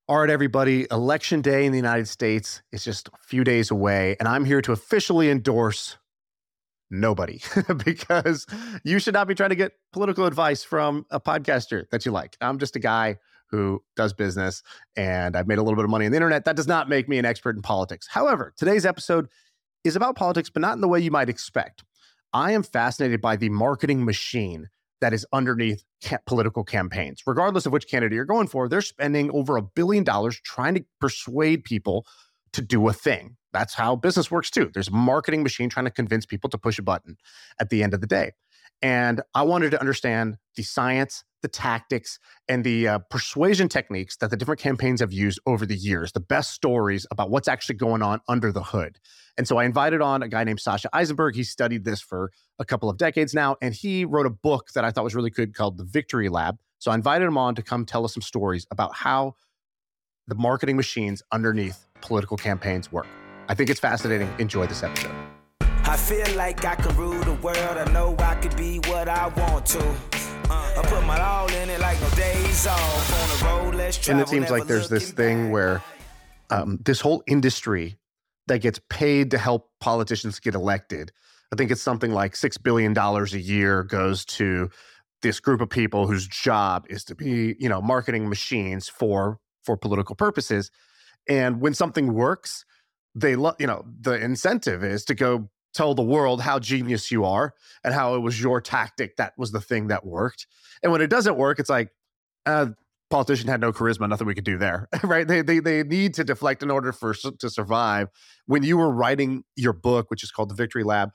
All right, everybody, Election Day in the United States is just a few days away, and I'm here to officially endorse nobody because you should not be trying to get political advice from a podcaster that you like. I'm just a guy who does business, and I've made a little bit of money on the internet. That does not make me an expert in politics. However, today's episode is about politics, but not in the way you might expect. I am fascinated by the marketing machine that is underneath political campaigns. Regardless of which candidate you're going for, they're spending over $1 billion trying to persuade people to do a thing. That's how business works too. There's a marketing machine trying to convince people to push a button at the end of the day. And I wanted to understand the science, the tactics, and the persuasion techniques that the different campaigns have used over the years, the best stories about what's actually going on under the hood. And so I invited on a guy named Sasha Eisenberg. He studied this for a couple of decades now, and he wrote a book that I thought was really good called The Victory Lab. So I invited him on to come tell us some stories about how the marketing machines underneath political campaigns work. I think it's fascinating. Enjoy this episode. I feel like I can rule the world. I know I could be what I want to. I put my all in it like no days off. On the road, let's travel. And it seems like there's this thing where this whole industry that gets paid to help politicians get elected, I think it's something like $6 billion a year goes to this group of people whose job is to be, marketing machines for political purposes. And when something works, the incentive is to go tell the world how genius you are and how it was your tactic that was the thing that worked. And when it doesn't work, it's like, politician had no charisma, nothing we could do there, right? They need to deflect in order to survive. When you were writing your book, which is called The Victory Lab,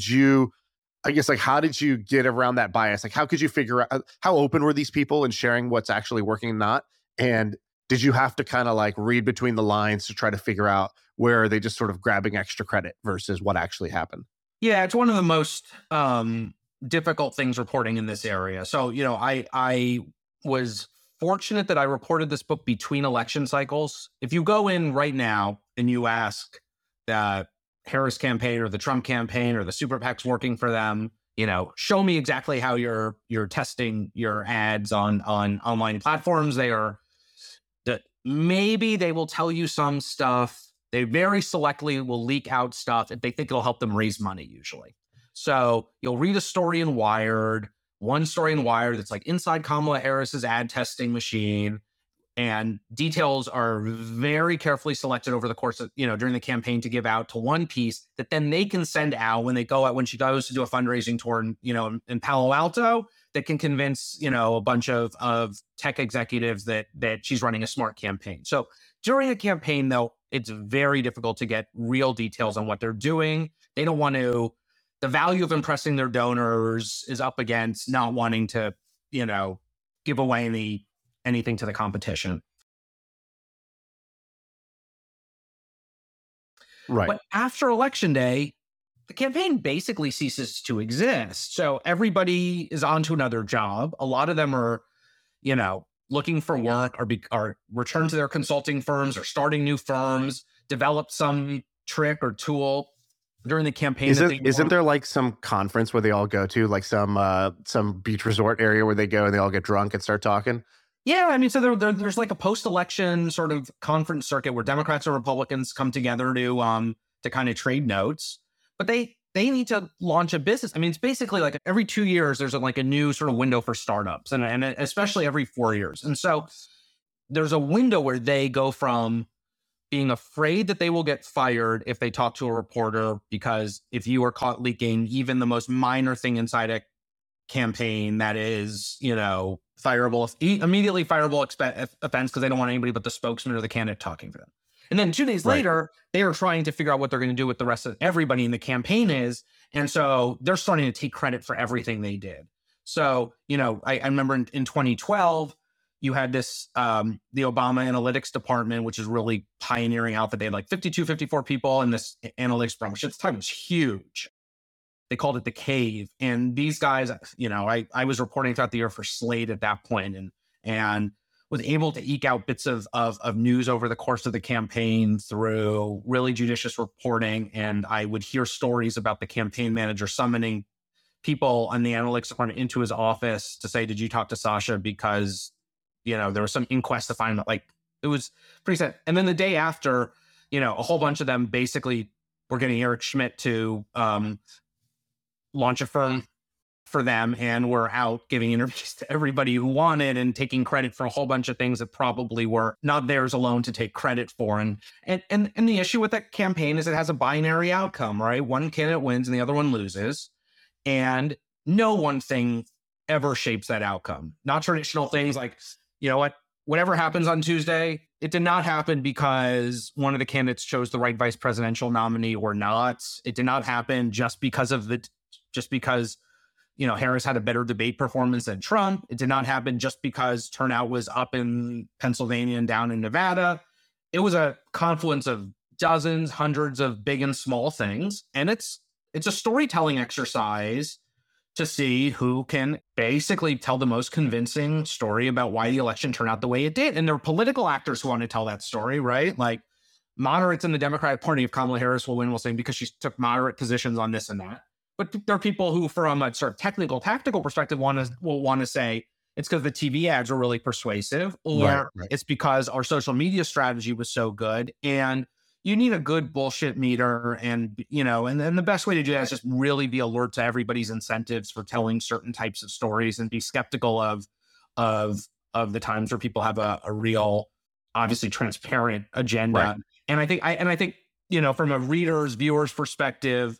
how did you get around that bias? Like, how could you figure out, how open were these people in sharing what's actually working and not? And did you have to kind of like read between the lines to try to figure out where are they just sort of grabbing extra credit versus what actually happened? Yeah, it's one of the most difficult things reporting in this area. So, I was fortunate that I reported this book between election cycles. If you go in right now and you ask the Harris campaign or the Trump campaign or the super PACs working for them, show me exactly how you're testing your ads on online platforms. Maybe they will tell you some stuff. They very selectively will leak out stuff if they think it'll help them raise money, usually. So you'll read a story in Wired, one story in Wired that's like inside Kamala Harris's ad testing machine, and details are very carefully selected over the course of, during the campaign to give out to one piece that then they can send out when she goes to do a fundraising tour, in Palo Alto, that can convince, a bunch of tech executives that she's running a smart campaign. So during a campaign, though, it's very difficult to get real details on what they're doing. They don't want to, the value of impressing their donors is up against not wanting to, give away anything to the competition. Right. But after Election Day, the campaign basically ceases to exist. So everybody is on to another job. A lot of them are, looking for work or return to their consulting firms or starting new firms, develop some trick or tool during the campaign. Isn't there like some conference where they all go to, like some beach resort area where they go and they all get drunk and start talking? Yeah, I mean, so there's like a post-election sort of conference circuit where Democrats and Republicans come together to kind of trade notes, but they need to launch a business. I mean, it's basically like every 2 years there's a new sort of window for startups, and especially every 4 years. And so there's a window where they go from being afraid that they will get fired if they talk to a reporter, because if you are caught leaking even the most minor thing inside a campaign that is, immediately fireable offense, because they don't want anybody but the spokesman or the candidate talking for them. And then 2 days later, they are trying to figure out what they're going to do with the rest of everybody in the campaign is. And so they're starting to take credit for everything they did. So, I remember in 2012, you had this, the Obama Analytics Department, which is really pioneering Alpha. They had like 54 people in this analytics department, which at the time was huge. They called it the Cave. And these guys, I was reporting throughout the year for Slate at that point, and was able to eke out bits of news over the course of the campaign through really judicious reporting. And I would hear stories about the campaign manager summoning people on the analytics department into his office to say, did you talk to Sasha? Because, there was some inquest to find that was pretty sad. And then the day after, you know, a whole bunch of them basically were getting Eric Schmidt to launch a firm for them, and were out giving interviews to everybody who wanted and taking credit for a whole bunch of things that probably were not theirs alone to take credit for. And the issue with that campaign is it has a binary outcome, right? One candidate wins and the other one loses. And no one thing ever shapes that outcome. Not traditional things like, you know what, whatever happens on Tuesday, it did not happen because one of the candidates chose the right vice presidential nominee or not. It did not happen just because, you know, Harris had a better debate performance than Trump. It did not happen just because turnout was up in Pennsylvania and down in Nevada. It was a confluence of dozens, hundreds of big and small things. And it's a storytelling exercise to see who can basically tell the most convincing story about why the election turned out the way it did. And there are political actors who want to tell that story, right? Like moderates in the Democratic Party, if Kamala Harris will win, will say because she took moderate positions on this and that. But there are people who, from a sort of technical, tactical perspective, will want to say it's because the TV ads were really persuasive, or it's because our social media strategy was so good. And you need a good bullshit meter, and you know, and then the best way to do that is just really be alert to everybody's incentives for telling certain types of stories, and be skeptical of the times where people have a real, obviously transparent agenda. Right. And I think you know, from a reader's, viewer's perspective,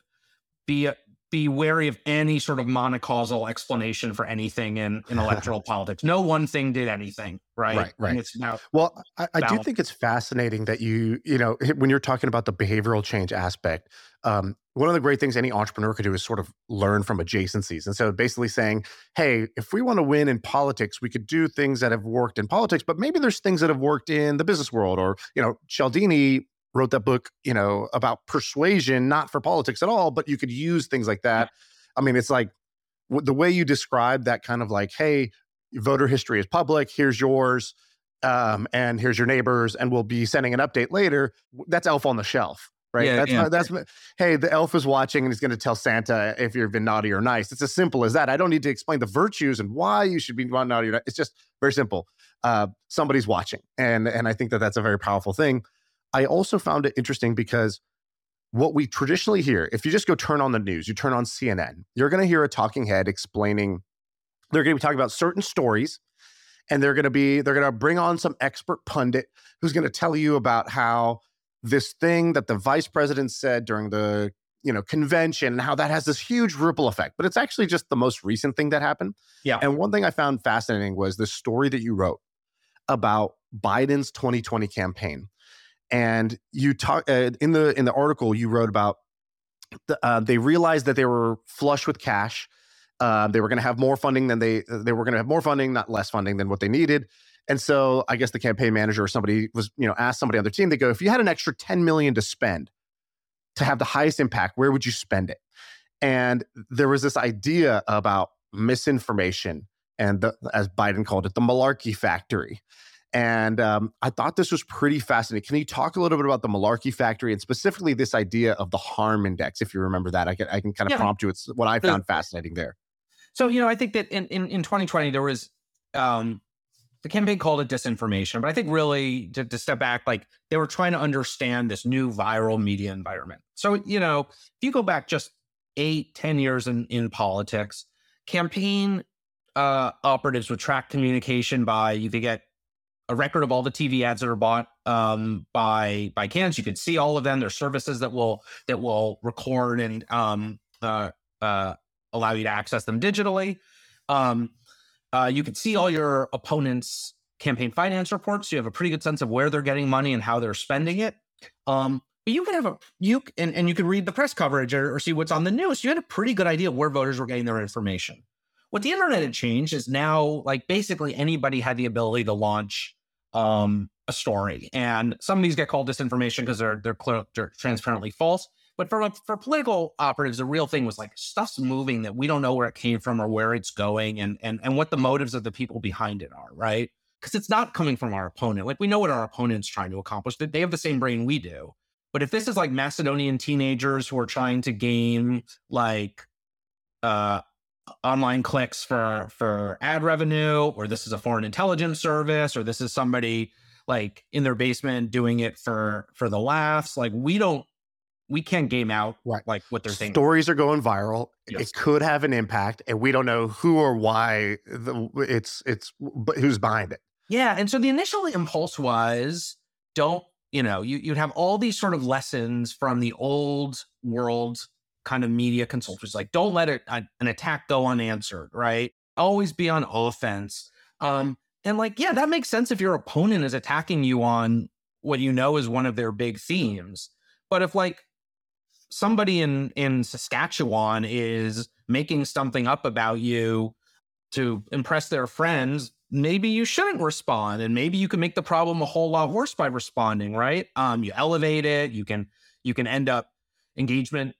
be wary of any sort of monocausal explanation for anything in electoral politics. No one thing did anything, right? Right. And it's now well, I do think it's fascinating that you know, when you're talking about the behavioral change aspect, one of the great things any entrepreneur could do is sort of learn from adjacencies. And so basically saying, hey, if we want to win in politics, we could do things that have worked in politics, but maybe there's things that have worked in the business world. Or, you know, Cialdini wrote that book, you know, about persuasion, not for politics at all, but you could use things like that. I mean, it's like the way you describe that kind of like, hey, voter history is public, here's yours, and here's your neighbors, and we'll be sending an update later. That's Elf on the Shelf, right? Yeah, that's hey, the elf is watching and he's going to tell Santa if you've been naughty or nice. It's as simple as that. I don't need to explain the virtues and why you should be naughty or nice. It's just very simple. Somebody's watching, and I think that that's a very powerful thing. I also found it interesting because what we traditionally hear, if you just go turn on the news, you turn on CNN, you're going to hear a talking head explaining, they're going to be talking about certain stories, and they're going to bring on some expert pundit who's going to tell you about how this thing that the vice president said during the, you know, convention, and how that has this huge ripple effect. But it's actually just the most recent thing that happened. Yeah. And one thing I found fascinating was the story that you wrote about Biden's 2020 campaign. And you talk in the article you wrote about they realized that they were flush with cash. They were going to have more funding than they were going to have more funding, not less funding than what they needed. And so I guess the campaign manager or somebody was, you know, asked somebody on their team, they go, if you had an extra 10 million to spend to have the highest impact, where would you spend it? And there was this idea about misinformation and as Biden called it, the malarkey factory. And I thought this was pretty fascinating. Can you talk a little bit about the malarkey factory and specifically this idea of the harm index? If you remember that, I can kind of prompt you. It's what I found fascinating there. So, you know, I think that in 2020, there was the campaign called it disinformation. But I think really to step back, like they were trying to understand this new viral media environment. So, you know, if you go back just 8-10 years in politics, campaign operatives would track communication by you could get a record of all the TV ads that are bought by candidates. You could see all of them. There's services that will record and allow you to access them digitally. You could see all your opponents' campaign finance reports. So you have a pretty good sense of where they're getting money and how they're spending it. But you can have you could read the press coverage or see what's on the news. You had a pretty good idea of where voters were getting their information. What the internet had changed is now, like, basically anybody had the ability to launch a story, and some of these get called disinformation because they're transparently false. But for political operatives, the real thing was like stuff's moving that we don't know where it came from or where it's going, and what the motives of the people behind it are, right? Because it's not coming from our opponent. Like, we know what our opponent's trying to accomplish. They have the same brain we do. But if this is like Macedonian teenagers who are trying to gain like online clicks for ad revenue, or this is a foreign intelligence service, or this is somebody like in their basement doing it for the laughs. Like we can't game out like what they're thinking. Stories are going viral. Yes. It could have an impact, and we don't know who or why but who's behind it. Yeah. And so the initial impulse was you'd have all these sort of lessons from the old world kind of media consultants, like don't let an attack go unanswered, right? Always be on offense. And like, yeah, that makes sense if your opponent is attacking you on what you know is one of their big themes. But if like somebody in Saskatchewan is making something up about you to impress their friends, maybe you shouldn't respond, and maybe you can make the problem a whole lot worse by responding, right? You elevate it. You can end up engagement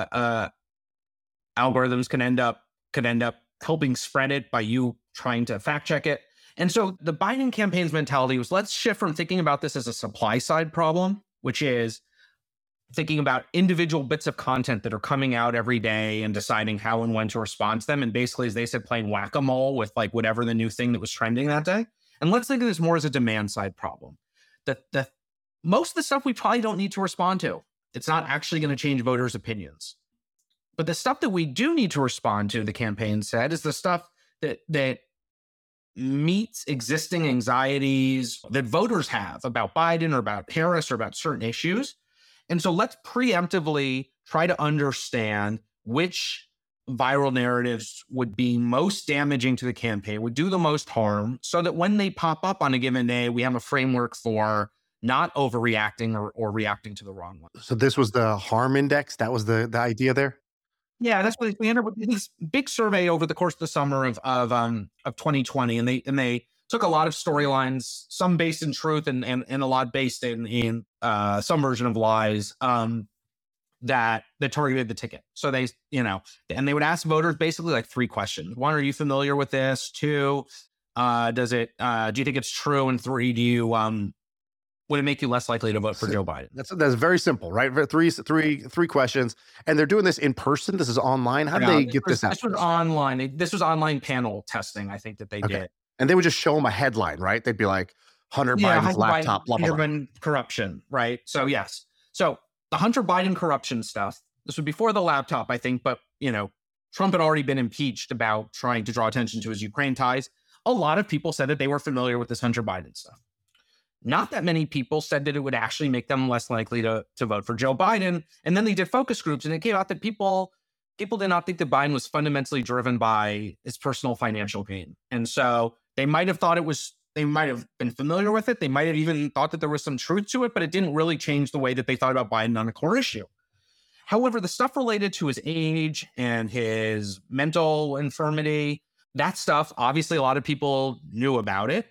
algorithms could end up helping spread it by you trying to fact check it. And so the Biden campaign's mentality was, let's shift from thinking about this as a supply side problem, which is thinking about individual bits of content that are coming out every day and deciding how and when to respond to them. And basically, as they said, playing whack-a-mole with like whatever the new thing that was trending that day. And let's think of this more as a demand side problem. The most of the stuff we probably don't need to respond to. It's not actually going to change voters' opinions. But the stuff that we do need to respond to, the campaign said, is the stuff that meets existing anxieties that voters have about Biden or about Harris or about certain issues. And so let's preemptively try to understand which viral narratives would be most damaging to the campaign, would do the most harm, so that when they pop up on a given day, we have a framework for not overreacting or reacting to the wrong one. So this was the harm index. That was the idea there. Yeah, that's what we ended up with this big survey over the course of the summer of 2020, and they took a lot of storylines, some based in truth and a lot based in some version of lies that targeted the ticket. So they, and they would ask voters basically like 3 questions. 1, are you familiar with this? 2, do you think it's true? And 3, would it make you less likely to vote for Joe Biden? That's very simple, right? Three questions, and they're doing this in person. This is online. How did they get this out? This was online. This was online panel testing, I think, that they did. And they would just show them a headline, right? They'd be like, Hunter Biden's laptop, blah, blah, blah. Biden corruption, right? So yes. So the Hunter Biden corruption stuff, this was before the laptop, I think, but, Trump had already been impeached about trying to draw attention to his Ukraine ties. A lot of people said that they were familiar with this Hunter Biden stuff. Not that many people said that it would actually make them less likely to vote for Joe Biden. And then they did focus groups, and it came out that people did not think that Biden was fundamentally driven by his personal financial gain. And so they might have thought they might have been familiar with it. They might have even thought that there was some truth to it, but it didn't really change the way that they thought about Biden on a core issue. However, the stuff related to his age and his mental infirmity, that stuff, obviously a lot of people knew about it.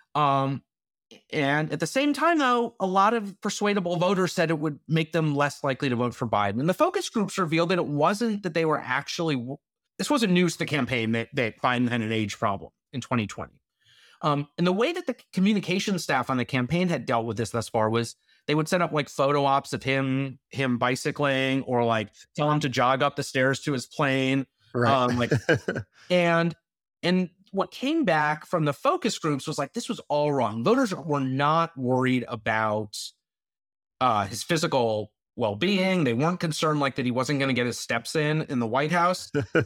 And at the same time, though, a lot of persuadable voters said it would make them less likely to vote for Biden. And the focus groups revealed that it wasn't that they were actually, this wasn't news to the campaign that Biden had an age problem in 2020. And the way that the communication staff on the campaign had dealt with this thus far was they would set up like photo ops of him bicycling, or like tell him to jog up the stairs to his plane. Right. And what came back from the focus groups was like, this was all wrong. Voters were not worried about his physical well-being. They weren't concerned like that he wasn't going to get his steps in the White House.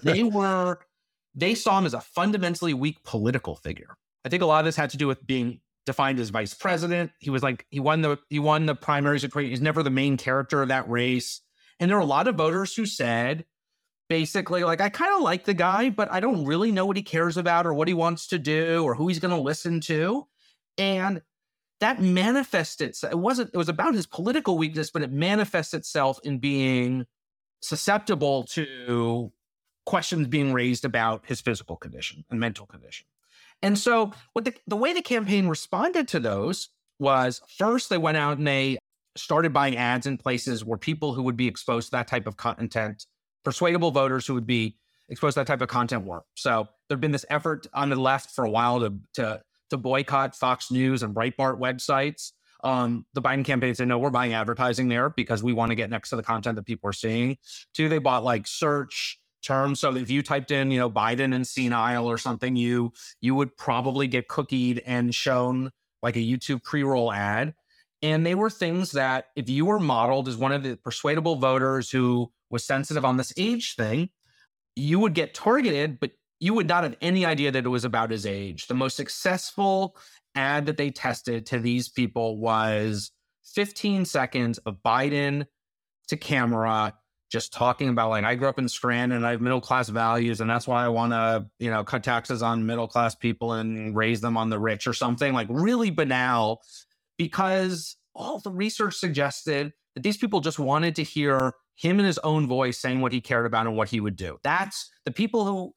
They saw him as a fundamentally weak political figure. I think a lot of this had to do with being defined as vice president. He was like, he won the primaries. He's never the main character of that race. And there were a lot of voters who said, basically, like, I kind of like the guy, but I don't really know what he cares about or what he wants to do or who he's going to listen to. And that manifested, it was about his political weakness, but it manifests itself in being susceptible to questions being raised about his physical condition and mental condition. And so what the way the campaign responded to those was, first, they went out and they started buying ads in places where people who would be exposed to that type of content, persuadable voters who would be exposed to that type of content, were. So there'd been this effort on the left for a while to boycott Fox News and Breitbart websites. The Biden campaign said, no, we're buying advertising there because we want to get next to the content that people are seeing. 2, they bought like search terms. So if you typed in, Biden and senile or something, you would probably get cookied and shown like a YouTube pre-roll ad. And they were things that if you were modeled as one of the persuadable voters who was sensitive on this age thing, you would get targeted, but you would not have any idea that it was about his age. The most successful ad that they tested to these people was 15 seconds of Biden to camera, just talking about like, I grew up in Strand and I have middle-class values, and that's why I want to, cut taxes on middle-class people and raise them on the rich or something, like really banal, because all the research suggested that these people just wanted to hear him in his own voice saying what he cared about and what he would do. That's the people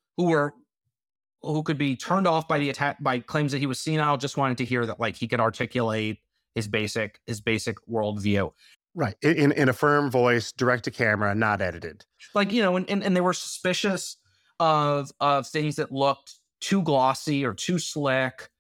who could be turned off by the attack by claims that he was senile, just wanted to hear that like he could articulate his basic worldview. Right. In a firm voice, direct to camera, not edited. Like, and they were suspicious of things that looked too glossy or too slick.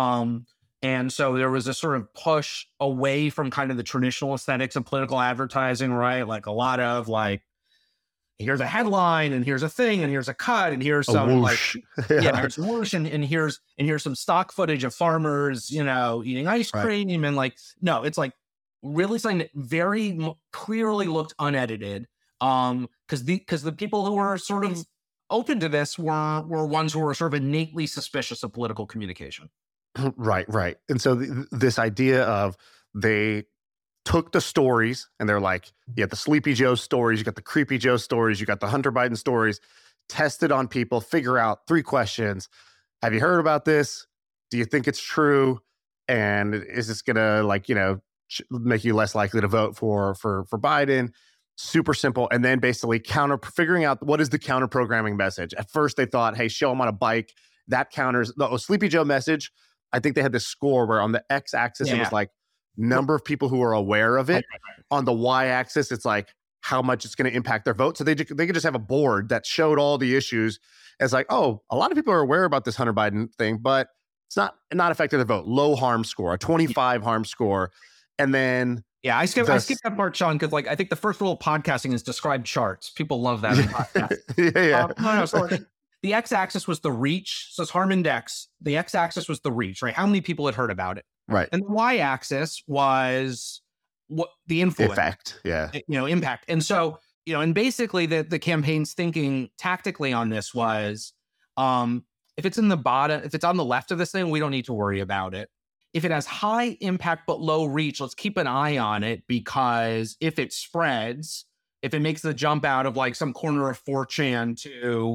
And so there was a sort of push away from kind of the traditional aesthetics of political advertising, right? Like a lot of like, here's a headline and here's a thing and here's a cut and here's some whoosh. like, here's a whoosh and here's some stock footage of farmers, eating ice cream. And like, no, it's like really something that very clearly looked unedited. Because the people who were sort of open to this were ones who were sort of innately suspicious of political communication. Right. And so this idea of they took the stories and they're like, you got the Sleepy Joe stories, you got the Creepy Joe stories, you got the Hunter Biden stories, tested on people, figure out 3 questions. Have you heard about this? Do you think it's true? And is this going to make you less likely to vote for Biden? Super simple. And then basically figuring out what is the counter programming message. At first they thought, hey, show them on a bike. That counters the Sleepy Joe message. I think they had this score where on the x-axis it was like number of people who are aware of it. Right. On the y-axis, it's like how much it's going to impact their vote. So they could just have a board that showed all the issues as like, oh, a lot of people are aware about this Hunter Biden thing, but it's not affecting the vote. Low harm score, a 25 harm score. And then I skipped that part, Sean, because like I think the first rule of podcasting is describe charts. People love that in podcasts. So the x-axis was the reach. So it's harm index. The x-axis was the reach, right? How many people had heard about it? Right. And the y-axis was what the influence. Effect, impact. And so, and basically the campaign's thinking tactically on this was, if it's in the bottom, if it's on the left of this thing, we don't need to worry about it. If it has high impact but low reach, let's keep an eye on it, because if it spreads, if it makes the jump out of like some corner of 4chan to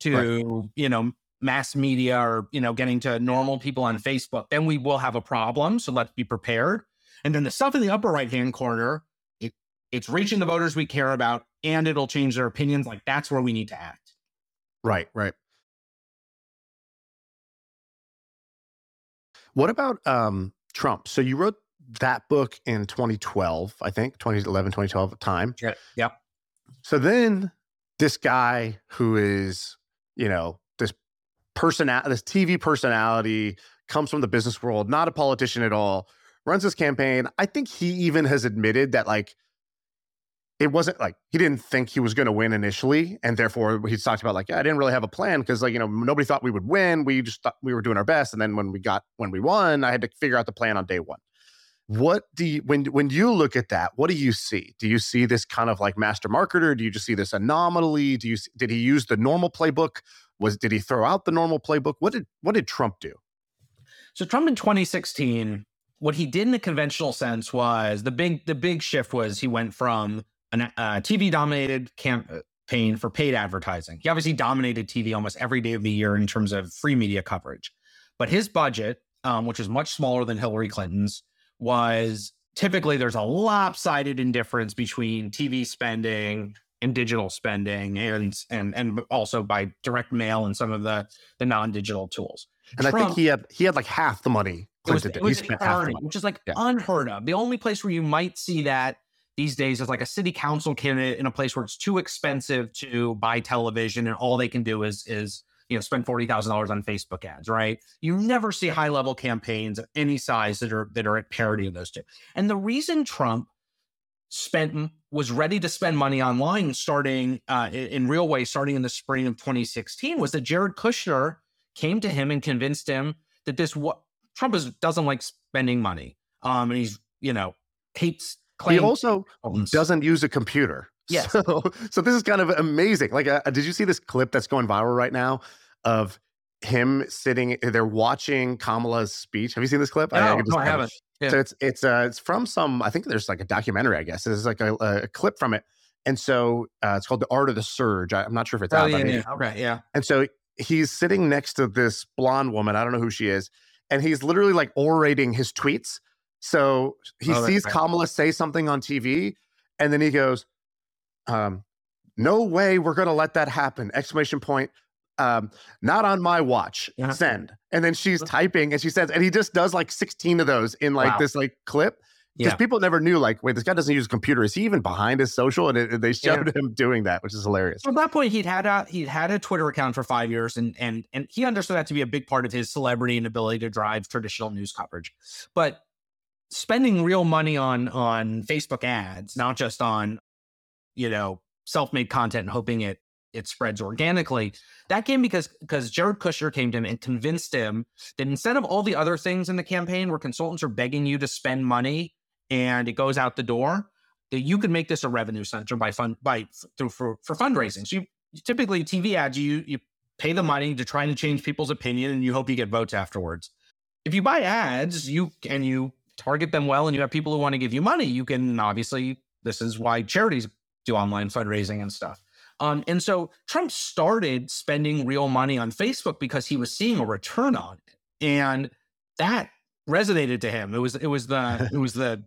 mass media or, getting to normal people on Facebook, then we will have a problem. So let's be prepared. And then the stuff in the upper right-hand corner, it's reaching the voters we care about and it'll change their opinions. Like that's where we need to act. Right. What about Trump? So you wrote that book in 2012, I think, 2011, 2012 time. Yeah. So then this guy who is, this TV personality, comes from the business world, not a politician at all, runs this campaign. I think he even has admitted that like, it wasn't like he didn't think he was going to win initially. And therefore he's talked about like, I didn't really have a plan because like, nobody thought we would win. We just thought we were doing our best. And then when we won, I had to figure out the plan on day one. What do you, when you look at that, what do you see? Do you see this kind of like master marketer? Do you just see this anomaly? Did he use the normal playbook? Did he throw out the normal playbook? What did Trump do? So Trump in 2016, what he did in the conventional sense was the big shift was he went from a TV-dominated campaign for paid advertising. He obviously dominated TV almost every day of the year in terms of free media coverage. But his budget, which is much smaller than Hillary Clinton's, was typically there's a lopsided indifference between TV spending and digital spending and also by direct mail and some of the non-digital tools. And Trump, I think he had like half the money Clinton did. He spent half the money, which is like unheard of. The only place where you might see that these days is like a city council candidate in a place where it's too expensive to buy television and all they can do is spend $40,000 on Facebook ads, right? You never see high level campaigns of any size that are at parity of those two. And the reason Trump was ready to spend money online starting in real ways starting in the spring of 2016 was that Jared Kushner came to him and convinced him that Trump doesn't like spending money. And he's, hates He claims. also doesn't use a computer. Yes. So this is kind of amazing. Like, did you see this clip that's going viral right now of him sitting there watching Kamala's speech? Have you seen this clip? No, I haven't. Yeah. So it's from some, I think there's like a documentary, I guess. There's like a clip from it. And so it's called The Art of the Surge. I'm not sure if it's out. Yeah. Okay, yeah. And so he's sitting next to this blonde woman. I don't know who she is. And he's literally like orating his tweets. So he sees Kamala say something on TV, and then he goes, no way we're going to let that happen! Exclamation point. Not on my watch. Yeah. Send. And then she's typing and she says, and he just does like 16 of those in like this like clip. Because people never knew, like, wait, this guy doesn't use a computer. Is he even behind his social? And they showed him doing that, which is hilarious. So at that point, he'd had a Twitter account for 5 years, and he understood that to be a big part of his celebrity and ability to drive traditional news coverage. But spending real money on Facebook ads, not just on, self-made content and hoping it spreads organically, that came because Jared Kushner came to him and convinced him that instead of all the other things in the campaign where consultants are begging you to spend money and it goes out the door, that you could make this a revenue center for fundraising. So you typically TV ads, you pay the money to try to change people's opinion and you hope you get votes afterwards. If you buy ads, you target them well and you have people who want to give you money, you can obviously, this is why charities do online fundraising and stuff. And so Trump started spending real money on Facebook because he was seeing a return on it, and that resonated to him. It was the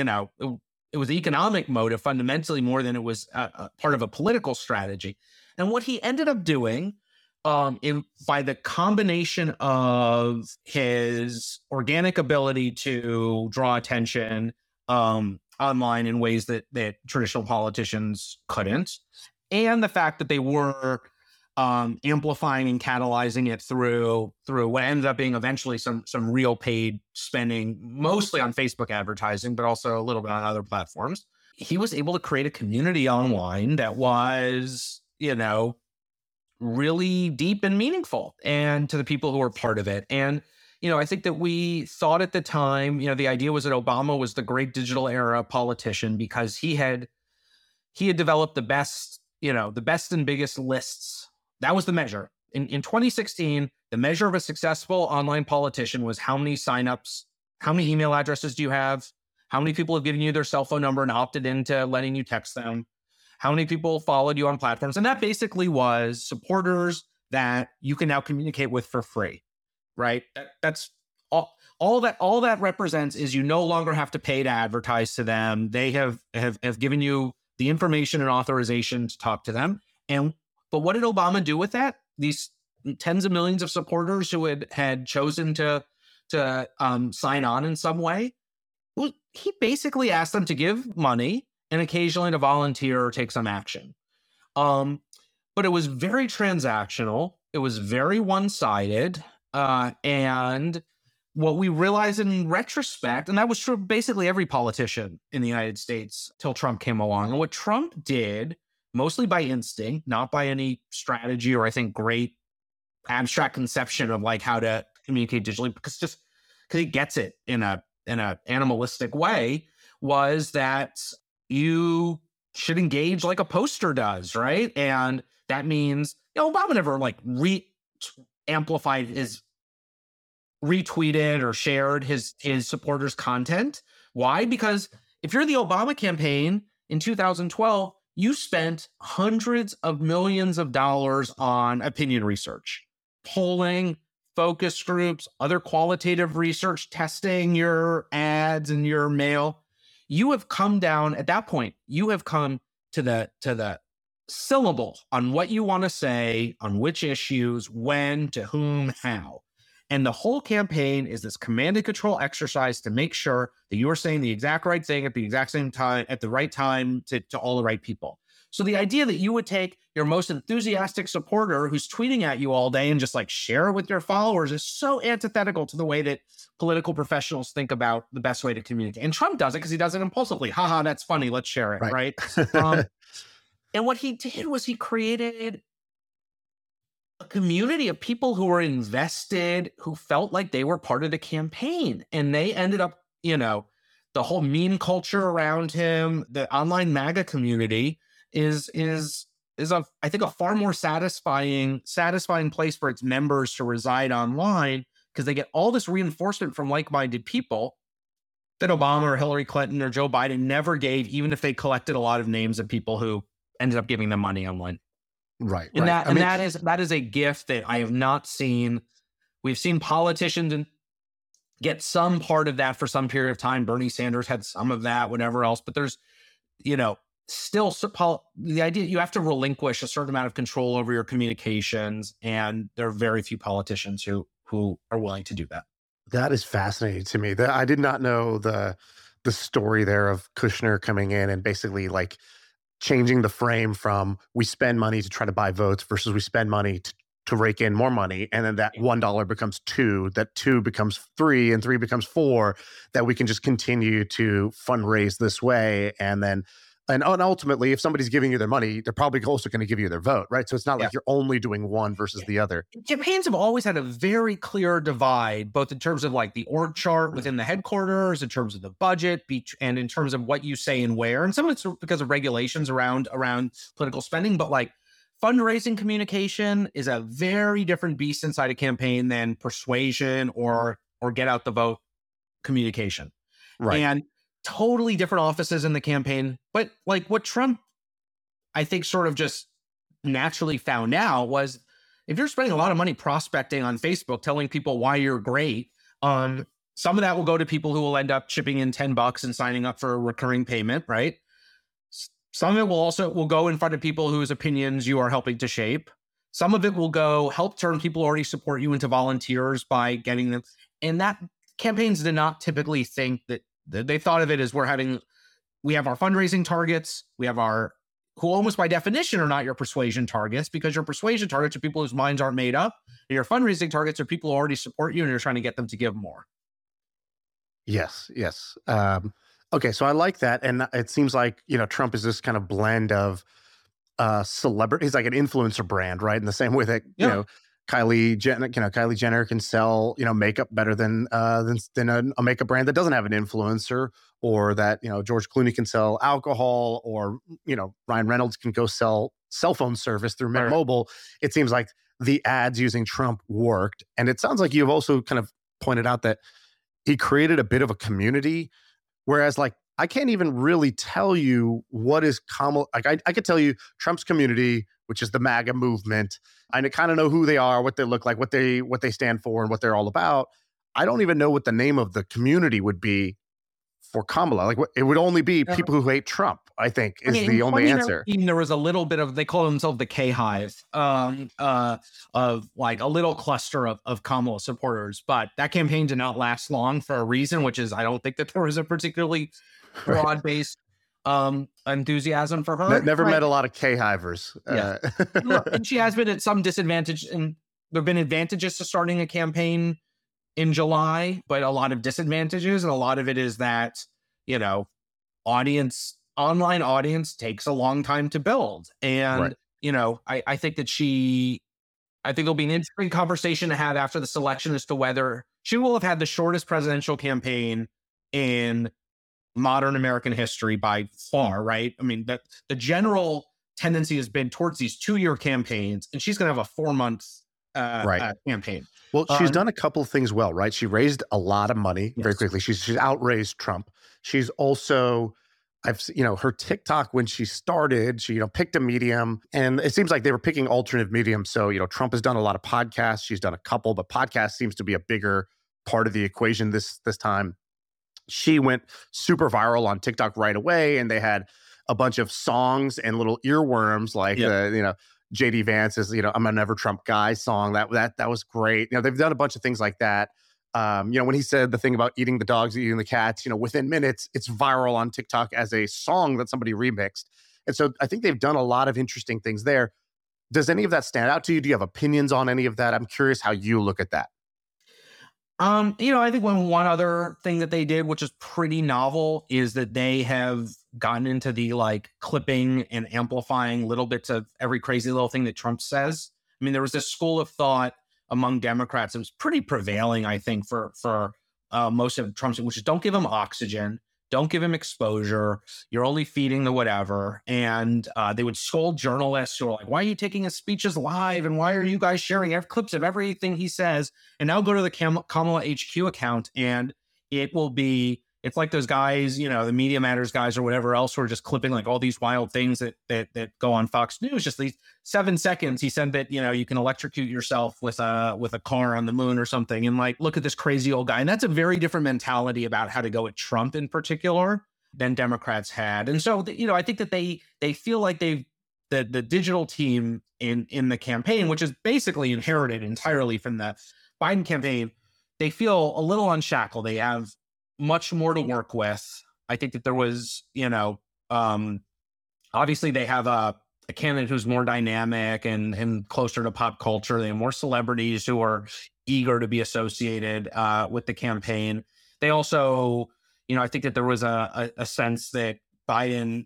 economic motive fundamentally more than it was a part of a political strategy. And what he ended up doing, by the combination of his organic ability to draw attention online in ways that traditional politicians couldn't, and the fact that they were amplifying and catalyzing it through what ended up being eventually some real paid spending, mostly on Facebook advertising, but also a little bit on other platforms. He was able to create a community online that was, really deep and meaningful, and to the people who were part of it. And, I think that we thought at the time, the idea was that Obama was the great digital era politician because he had developed the best and biggest lists. That was the measure. In 2016, the measure of a successful online politician was how many signups, how many email addresses do you have, how many people have given you their cell phone number and opted into letting you text them, how many people followed you on platforms. And that basically was supporters that you can now communicate with for free, right? That's all that represents is you no longer have to pay to advertise to them. They have given you the information and authorization to talk to them. But what did Obama do with that? These tens of millions of supporters who had chosen to sign on in some way? Well, he basically asked them to give money and occasionally to volunteer or take some action. But it was very transactional. It was very one-sided. And what we realized in retrospect, and that was true of basically every politician in the United States till Trump came along. And what Trump did, mostly by instinct, not by any strategy or I think great abstract conception of like how to communicate digitally, because he gets it in a animalistic way, was that you should engage like a poster does, right? And that means Obama never like amplified his retweeted or shared his supporters' content. Why? Because if you're the Obama campaign in 2012, you spent hundreds of millions of dollars on opinion research, polling, focus groups, other qualitative research, testing your ads and your mail. You have come down at that point. You have come to the syllable on what you want to say, on which issues, when, to whom, how. And the whole campaign is this command and control exercise to make sure that you are saying the exact right thing at the exact same time, at the right time to all the right people. So the idea that you would take your most enthusiastic supporter who's tweeting at you all day and just like share it with your followers is so antithetical to the way that political professionals think about the best way to communicate. And Trump does it because he does it impulsively. Haha, that's funny. Let's share it, right? And what he did was he created a community of people who were invested, who felt like they were part of the campaign. And they ended up, the whole meme culture around him, the online MAGA community is I think a far more satisfying place for its members to reside online, because they get all this reinforcement from like-minded people that Obama or Hillary Clinton or Joe Biden never gave, even if they collected a lot of names of people who ended up giving them money online. Right. And right. that is a gift that I have not seen. We've seen politicians get some part of that for some period of time. Bernie Sanders had some of that, whatever else. But there's, still the idea you have to relinquish a certain amount of control over your communications, and there are very few politicians who are willing to do that. That is fascinating to me. I did not know the story there of Kushner coming in and basically like changing the frame from we spend money to try to buy votes versus we spend money to rake in more money. And then that $1 becomes $2, that 2 becomes 3, and 3 becomes 4, that we can just continue to fundraise this way. And ultimately, if somebody's giving you their money, they're probably also going to give you their vote, right? So it's not like you're only doing one versus the other. Campaigns have always had a very clear divide, both in terms of like the org chart within the headquarters, in terms of the budget, and in terms of what you say and where. And some of it's because of regulations around political spending, but like fundraising communication is a very different beast inside a campaign than persuasion or get out the vote communication. Right. And totally different offices in the campaign. But like what Trump, I think, sort of just naturally found out was, if you're spending a lot of money prospecting on Facebook, telling people why you're great, some of that will go to people who will end up chipping in $10 and signing up for a recurring payment, right? Some of it will go in front of people whose opinions you are helping to shape. Some of it will go help turn people who already support you into volunteers by getting them. And that campaigns did not typically think that. They thought of it as we have our fundraising targets, we have who almost by definition are not your persuasion targets, because your persuasion targets are people whose minds aren't made up. And your fundraising targets are people who already support you and you're trying to get them to give more. Yes. Okay, so I like that. And it seems like, Trump is this kind of blend of celebrity. He's like an influencer brand, right? In the same way that, Kylie Jenner can sell, makeup better than a makeup brand that doesn't have an influencer, or that, George Clooney can sell alcohol, or, Ryan Reynolds can go sell cell phone service through Mint Mobile. It seems like the ads using Trump worked. And it sounds like you've also kind of pointed out that he created a bit of a community, whereas like, I can't even really tell you what is Kamala. Like I could tell you Trump's community, which is the MAGA movement. I kind of know who they are, what they look like, what they stand for, and what they're all about. I don't even know what the name of the community would be for Kamala. Like it would only be people who hate Trump, I think, is the only answer. There was a little bit of, they call themselves the K-Hive, of like a little cluster of Kamala supporters. But that campaign did not last long for a reason, which is I don't think that there was a particularly broad-based enthusiasm for her. Never met a lot of K-Hivers. And she has been at some disadvantage, and there have been advantages to starting a campaign in July, but a lot of disadvantages. And a lot of it is that, online audience takes a long time to build. And, I think that I think there'll be an interesting conversation to have after this election as to whether she will have had the shortest presidential campaign in modern American history by far, right? I mean, the general tendency has been towards these 2-year campaigns, and she's going to have a 4-month campaign. Well, she's done a couple of things well, right? She raised a lot of money very quickly. She's outraised Trump. She's also, her TikTok, when she started, she, picked a medium, and it seems like they were picking alternative mediums. So, Trump has done a lot of podcasts. She's done a couple, but podcast seems to be a bigger part of the equation this time. She went super viral on TikTok right away, and they had a bunch of songs and little earworms like JD Vance's I'm a Never Trump Guy song. That was great. They've done a bunch of things like that. When he said the thing about eating the dogs, eating the cats, within minutes it's viral on TikTok as a song that somebody remixed. And so I think they've done a lot of interesting things there. Does any of that stand out to you? Do you have opinions on any of that? I'm curious how you look at that. I think one other thing that they did, which is pretty novel, is that they have gotten into the like clipping and amplifying little bits of every crazy little thing that Trump says. I mean, there was this school of thought among Democrats. It was pretty prevailing, I think, for most of Trump's, which is don't give him oxygen, don't give him exposure. You're only feeding the whatever. And they would scold journalists who are like, why are you taking his speeches live? And why are you guys sharing clips of everything he says? And now go to the Kamala HQ account and it's like those guys, the Media Matters guys or whatever else who are just clipping like all these wild things that go on Fox News. Just these 7 seconds. He said that, you can electrocute yourself with a car on the moon or something. And like, look at this crazy old guy. And that's a very different mentality about how to go at Trump in particular than Democrats had. And so, I think that they feel like the digital team in the campaign, which is basically inherited entirely from the Biden campaign, they feel a little unshackled. They have much more to work with. I think that there was, obviously they have a candidate who's more dynamic and closer to pop culture. They have more celebrities who are eager to be associated with the campaign. They also, I think that there was a sense that Biden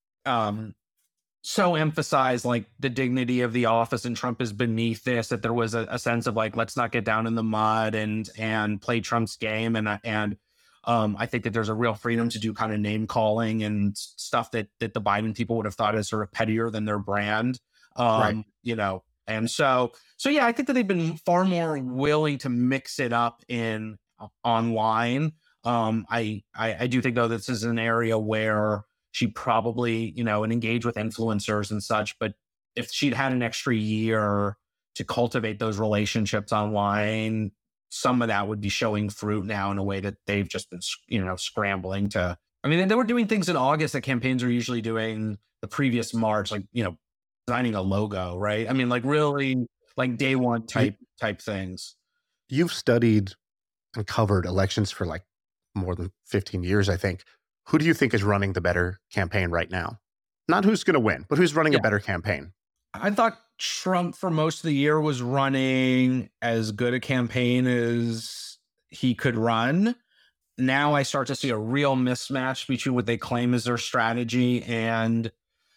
so emphasized like the dignity of the office and Trump is beneath this, that there was a sense of like, let's not get down in the mud and play Trump's game. And I think that there's a real freedom to do kind of name calling and stuff that the Biden people would have thought is sort of pettier than their brand, Right. And so yeah, I think that they've been far more willing to mix it up in online. I do think though this is an area where she probably, and engage with influencers and such, but if she'd had an extra year to cultivate those relationships online, some of that would be showing fruit now in a way that they've just been, scrambling to. I mean, they were doing things in August that campaigns are usually doing the previous March, like, designing a logo, right? I mean, like really like day one type things. You've studied and covered elections for like more than 15 years, I think. Who do you think is running the better campaign right now? Not who's going to win, but who's running a better campaign? I thought Trump for most of the year was running as good a campaign as he could run. Now I start to see a real mismatch between what they claim is their strategy and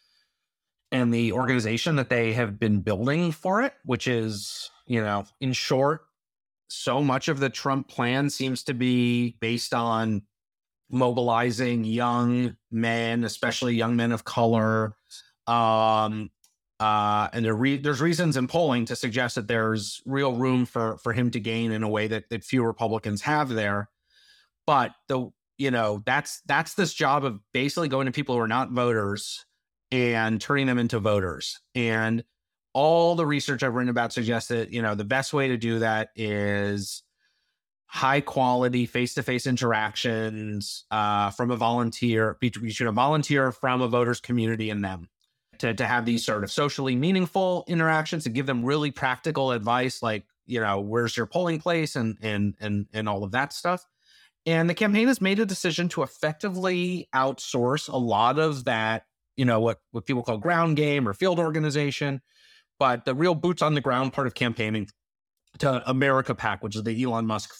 the organization that they have been building for it, which is, in short, so much of the Trump plan seems to be based on mobilizing young men, especially young men of color. And there's reasons in polling to suggest that there's real room for him to gain in a way that few Republicans have there. But that's this job of basically going to people who are not voters and turning them into voters. And all the research I've written about suggests that, the best way to do that is high quality face-to-face interactions from a volunteer, between a volunteer from a voters community and them, to have these sort of socially meaningful interactions and give them really practical advice, like, where's your polling place and all of that stuff. And the campaign has made a decision to effectively outsource a lot of that, what people call ground game or field organization, but the real boots on the ground part of campaigning to America PAC, which is the Elon Musk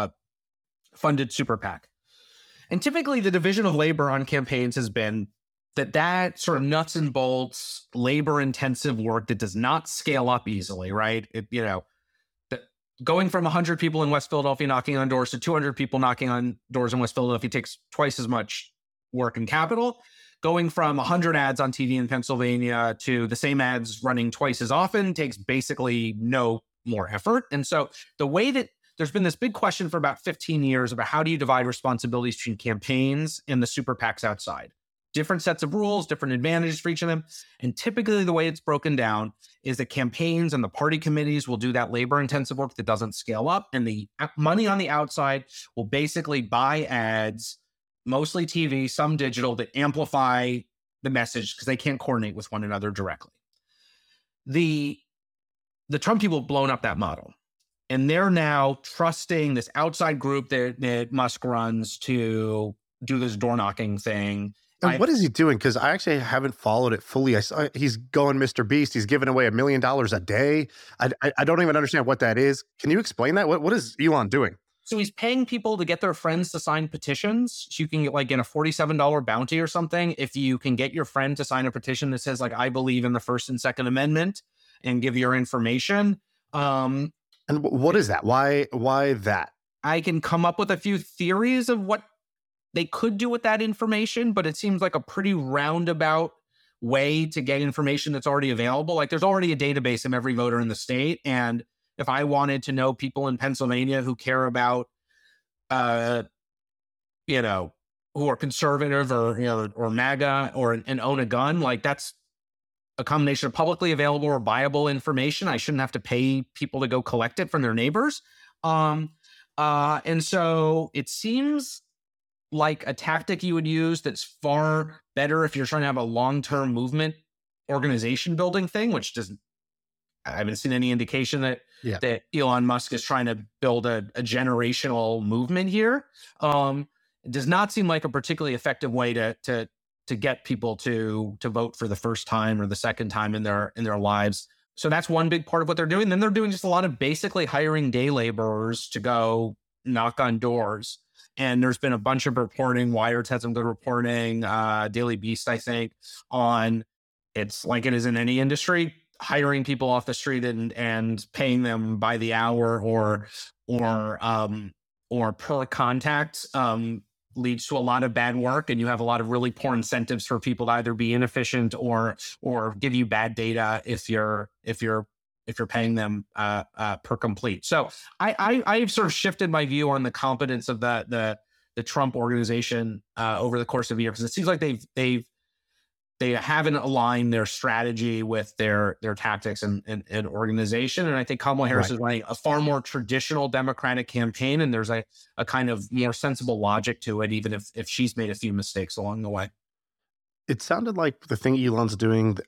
funded super PAC. And typically the division of labor on campaigns has been that sort of nuts and bolts, labor intensive work that does not scale up easily, right? Going from 100 people in West Philadelphia knocking on doors to 200 people knocking on doors in West Philadelphia takes twice as much work and capital. Going from 100 ads on TV in Pennsylvania to the same ads running twice as often takes basically no more effort. And so the way that there's been this big question for about 15 years about how do you divide responsibilities between campaigns and the super PACs outside. Different sets of rules, different advantages for each of them. And typically the way it's broken down is that campaigns and the party committees will do that labor-intensive work that doesn't scale up. And the money on the outside will basically buy ads, mostly TV, some digital, that amplify the message because they can't coordinate with one another directly. The Trump people have blown up that model. And they're now trusting this outside group that Musk runs to do this door knocking thing. And what is he doing? Because I actually haven't followed it fully. I saw he's going Mr. Beast. He's giving away $1 million a day. I don't even understand what that is. Can you explain that? What is Elon doing? So he's paying people to get their friends to sign petitions. So you can get a $47 bounty or something if you can get your friend to sign a petition that says I believe in the First and Second Amendment. and give your information. And what is that? Why that? I can come up with a few theories of what they could do with that information, but it seems like a pretty roundabout way to get information that's already available. Like there's already a database of every voter in the state. And if I wanted to know people in Pennsylvania who care about, who are conservative or MAGA and own a gun, like that's a combination of publicly available or buyable information. I shouldn't have to pay people to go collect it from their neighbors. And so it seems like a tactic you would use that's far better if you're trying to have a long-term movement organization building thing, which doesn't, I haven't seen any indication that Elon Musk is trying to build a generational movement here. It does not seem like a particularly effective way to get people to vote for the first time or the second time in their lives. So that's one big part of what they're doing. Then they're doing just a lot of basically hiring day laborers to go knock on doors. And there's been a bunch of reporting. Wired's had some good reporting. Daily Beast, I think, on it's like it is in any industry, hiring people off the street and paying them by the hour or per contact leads to a lot of bad work, and you have a lot of really poor incentives for people to either be inefficient or give you bad data if you're paying them per complete. So I've sort of shifted my view on the competence of the Trump organization over the course of a year, because it seems like they haven't aligned their strategy with their tactics and organization. And I think Kamala Harris is running a far more traditional Democratic campaign, and there's a kind of more sensible logic to it, even if she's made a few mistakes along the way. It sounded like the thing Elon's doing,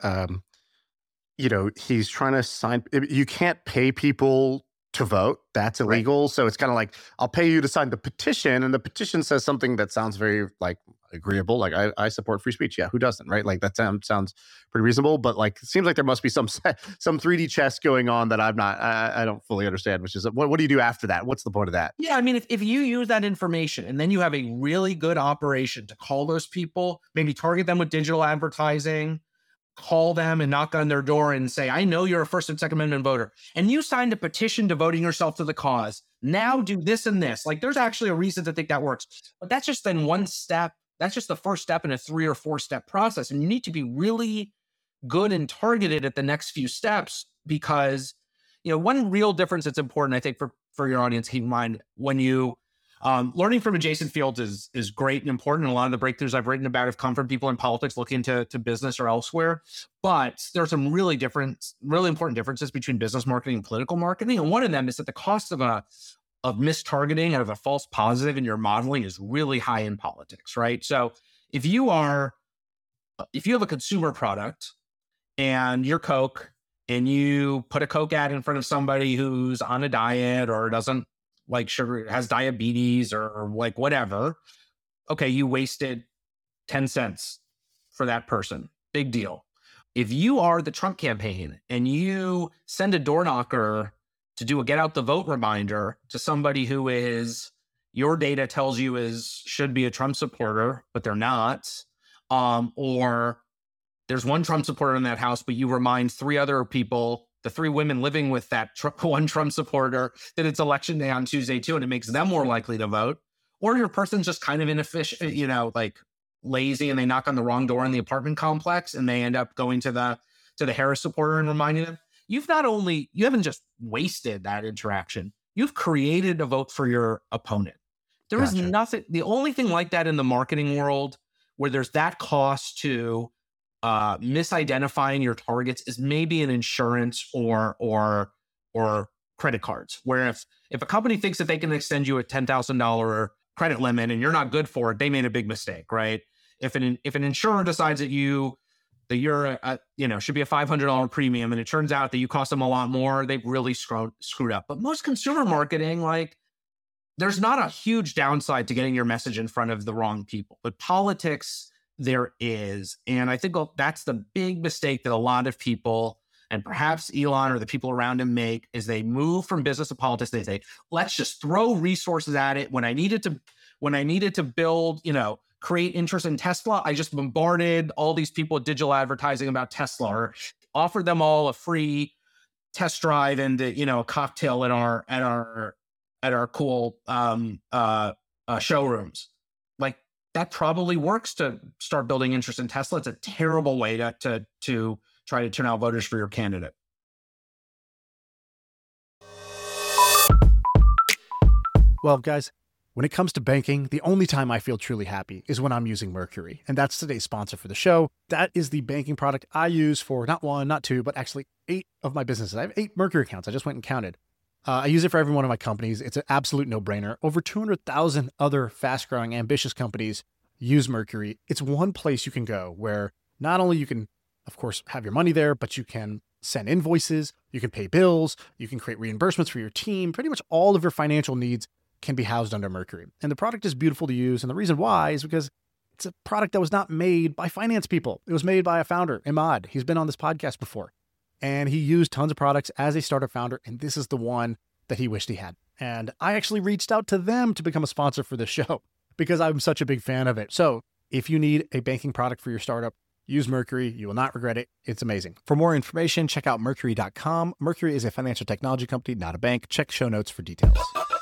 he's trying to sign, you can't pay people to vote. That's illegal. Right. So it's kind of like, I'll pay you to sign the petition. And the petition says something that sounds very like agreeable. Like I support free speech. Yeah. Who doesn't? Right. Like that sounds pretty reasonable, but like, it seems like there must be some 3D chess going on that I don't fully understand, which is what do you do after that? What's the point of that? Yeah. I mean, if you use that information and then you have a really good operation to call those people, maybe target them with digital advertising, call them and knock on their door and say, I know you're a First and Second Amendment voter, and you signed a petition devoting yourself to the cause. Now do this and this. Like, there's actually a reason to think that works. But that's just then one step. That's just the first step in a 3 or 4 step process. And you need to be really good and targeted at the next few steps, because, one real difference that's important, I think, for your audience, keep in mind when you learning from adjacent fields is great and important. A lot of the breakthroughs I've written about have come from people in politics looking to business or elsewhere. But there are some really important differences between business marketing and political marketing. And one of them is that the cost of mistargeting out of a false positive in your modeling is really high in politics, right? So if you have a consumer product and you're Coke, and you put a Coke ad in front of somebody who's on a diet or doesn't like sugar, has diabetes or like whatever, okay, you wasted 10 cents for that person. Big deal. If you are the Trump campaign and you send a door knocker to do a get out the vote reminder to somebody who is, your data tells you should be a Trump supporter, but they're not, or there's one Trump supporter in that house, but you remind 3 other people, the 3 women living with that one Trump supporter, that it's election day on Tuesday too, and it makes them more likely to vote. Or your person's just kind of inefficient, like lazy, and they knock on the wrong door in the apartment complex, and they end up going to the Harris supporter and reminding them. You haven't just wasted that interaction, you've created a vote for your opponent. There is nothing, the only thing like that in the marketing world where there's that cost to misidentifying your targets is maybe an insurance or credit cards, where if a company thinks that they can extend you a $10,000 credit limit and you're not good for it, they made a big mistake, right? If an insurer decides that you're should be a $500 premium, and it turns out that you cost them a lot more, they've really screwed up. But most consumer marketing, like, there's not a huge downside to getting your message in front of the wrong people. But politics, there is. And I think that's the big mistake that a lot of people, and perhaps Elon or the people around him, make, is they move from business to politics. They say, let's just throw resources at it. When I needed to build, create interest in Tesla, I just bombarded all these people with digital advertising about Tesla, or offered them all a free test drive into, a cocktail at our cool showrooms. Like, that probably works to start building interest in Tesla. It's a terrible way to try to turn out voters for your candidate. Well, guys, when it comes to banking, the only time I feel truly happy is when I'm using Mercury. And that's today's sponsor for the show. That is the banking product I use for not one, not two, but actually 8 of my businesses. I have 8 Mercury accounts. I just went and counted. I use it for every one of my companies. It's an absolute no-brainer. Over 200,000 other fast-growing, ambitious companies use Mercury. It's one place you can go where not only you can, of course, have your money there, but you can send invoices, you can pay bills, you can create reimbursements for your team. Pretty much all of your financial needs can be housed under Mercury. And the product is beautiful to use. And the reason why is because it's a product that was not made by finance people. It was made by a founder, Imad. He's been on this podcast before. And he used tons of products as a startup founder. And this is the one that he wished he had. And I actually reached out to them to become a sponsor for the show because I'm such a big fan of it. So if you need a banking product for your startup, use Mercury. You will not regret it. It's amazing. For more information, check out Mercury.com. Mercury is a financial technology company, not a bank. Check show notes for details.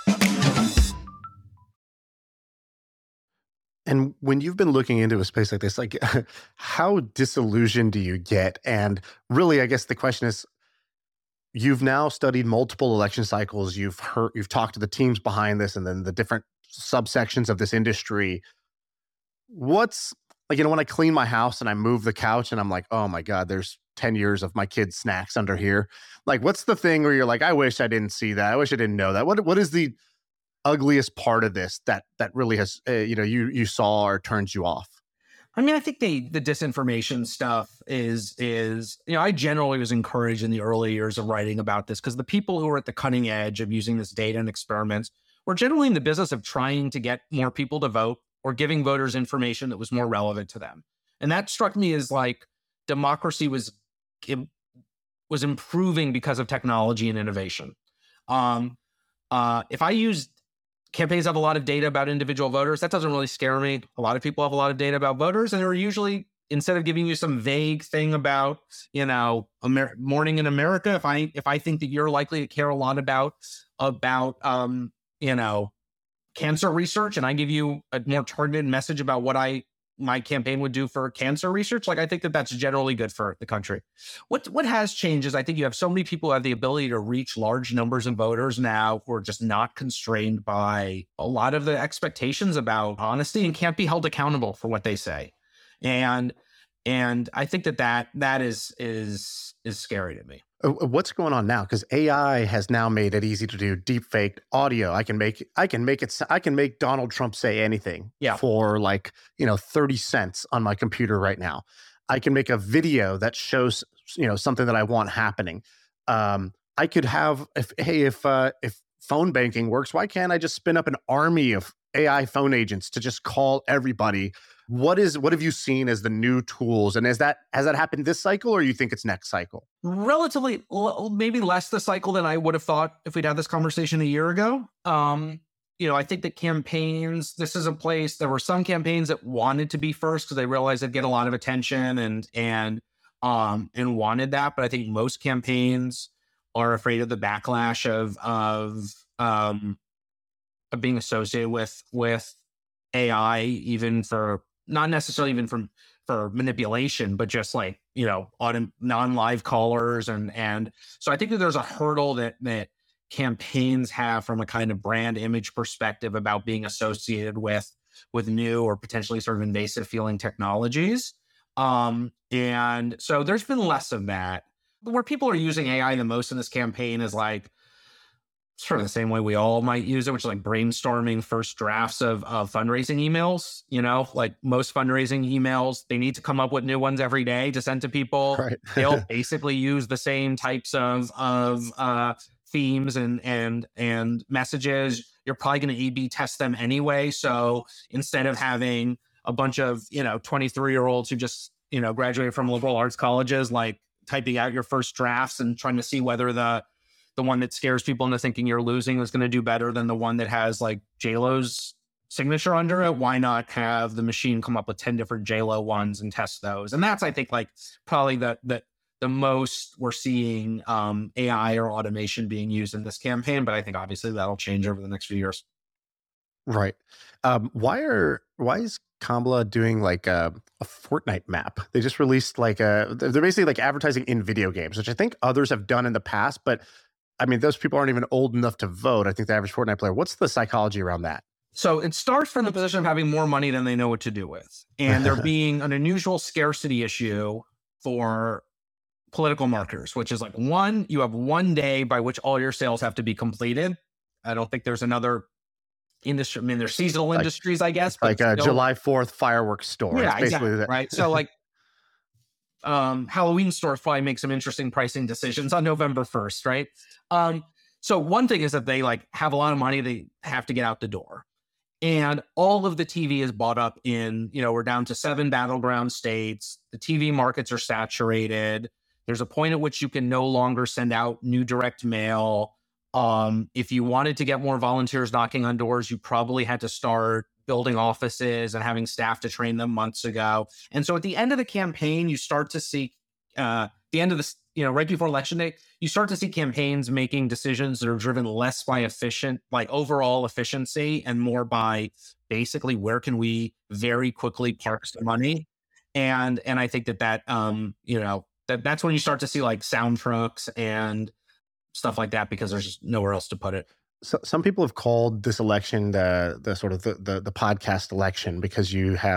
And when you've been looking into a space like this, like how disillusioned do you get? And really, I guess the question is, you've now studied multiple election cycles. You've talked to the teams behind this and then the different subsections of this industry. What's like, when I clean my house and I move the couch and I'm like, oh my God, there's 10 years of my kids' snacks under here. Like, what's the thing where you're like, I wish I didn't see that. I wish I didn't know that. What is the ugliest part of this that really has, you saw or turns you off? I mean, I think the disinformation stuff is, I generally was encouraged in the early years of writing about this because the people who are at the cutting edge of using this data and experiments were generally in the business of trying to get more people to vote or giving voters information that was more relevant to them. And that struck me as like democracy was improving because of technology and innovation. If I used campaigns have a lot of data about individual voters, that doesn't really scare me. A lot of people have a lot of data about voters, and they're usually, instead of giving you some vague thing about, morning in America, if I think that you're likely to care a lot about cancer research, and I give you a more targeted message about what my campaign would do for cancer research, like I think that that's generally good for the country. What has changed is I think you have so many people who have the ability to reach large numbers of voters now who are just not constrained by a lot of the expectations about honesty and can't be held accountable for what they say. And I think that is scary to me. What's going on now? Because AI has now made it easy to do deepfake audio. I can make Donald Trump say anything for 30 cents on my computer right now. I can make a video that shows something that I want happening. I could have if phone banking works, why can't I just spin up an army of AI phone agents to just call everybody? What have you seen as the new tools? And has that happened this cycle, or you think it's next cycle? Relatively, maybe less the cycle than I would have thought if we'd had this conversation a year ago. I think that campaigns, this is a place, there were some campaigns that wanted to be first because they realized they'd get a lot of attention and wanted that. But I think most campaigns are afraid of the backlash of being associated with AI, even for not necessarily even for manipulation, but just like, on non-live callers. And so I think that there's a hurdle that campaigns have from a kind of brand image perspective about being associated with new or potentially sort of invasive feeling technologies. And so there's been less of that. Where people are using AI the most in this campaign is like, sort of the same way we all might use it, which is like brainstorming first drafts of fundraising emails. Like most fundraising emails, they need to come up with new ones every day to send to people. Right. They'll basically use the same types of themes and messages. You're probably going to A/B test them anyway. So instead of having a bunch of 23-year-olds who just graduated from liberal arts colleges, like typing out your first drafts and trying to see whether the one that scares people into thinking you're losing is going to do better than the one that has like J-Lo's signature under it. Why not have the machine come up with 10 different J-Lo ones and test those? And that's, I think, like probably the the most we're seeing AI or automation being used in this campaign. But I think obviously that'll change over the next few years. Right. Why is Kamala doing like a Fortnite map? They just released like they're basically like advertising in video games, which I think others have done in the past. But I mean, those people aren't even old enough to vote. I think the average Fortnite player. What's the psychology around that? So it starts from the position of having more money than they know what to do with, and there being an unusual scarcity issue for political marketers, which is like one, you have one day by which all your sales have to be completed. I don't think there's another industry. I mean, there's seasonal industries, I guess. Like a July 4th fireworks store. Yeah, it's basically exactly, right? So like Halloween stores probably make some interesting pricing decisions on November 1st, right? So one thing is that they like have a lot of money they have to get out the door. And all of the TV is bought up in, we're down to 7 battleground states. The TV markets are saturated. There's a point at which you can no longer send out new direct mail. If you wanted to get more volunteers knocking on doors, you probably had to start building offices and having staff to train them months ago. And so at the end of the campaign, you start to see, the end of this, right before election day, you start to see campaigns making decisions that are driven less by overall efficiency and more by basically where can we very quickly park some money. And I think that's when you start to see like sound trucks and stuff like that, because there's just nowhere else to put it. So some people have called this election the sort of the podcast election, because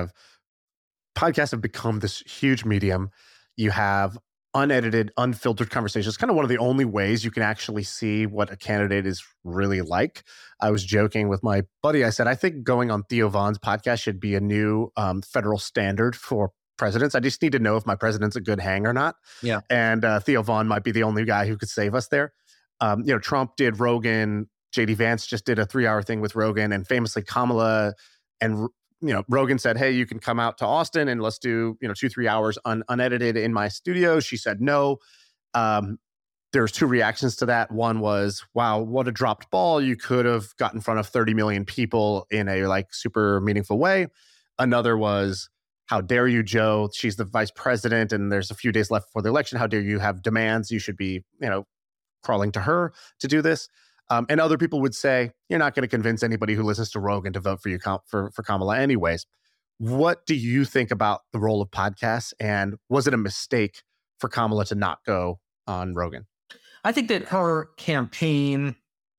podcasts have become this huge medium. You have unedited, unfiltered conversations. Kind of one of the only ways you can actually see what a candidate is really like. I was joking with my buddy. I said, I think going on Theo Von's podcast should be a new federal standard for presidents. I just need to know if my president's a good hang or not. Yeah. And Theo Von might be the only guy who could save us there. Trump did Rogan. JD Vance just did a 3-hour thing with Rogan, and famously Kamala and Rogan said, hey, you can come out to Austin and let's do 2-3 hours unedited in my studio. She said no. There's 2 reactions to that. One was, wow, what a dropped ball. You could have got in front of 30 million people in a like super meaningful way. Another was, how dare you, Joe? She's the vice president and there's a few days left before the election. How dare you have demands? You should be, crawling to her to do this. And other people would say, you're not going to convince anybody who listens to Rogan to vote for you for Kamala anyways. What do you think about the role of podcasts? And was it a mistake for Kamala to not go on Rogan? I think that her campaign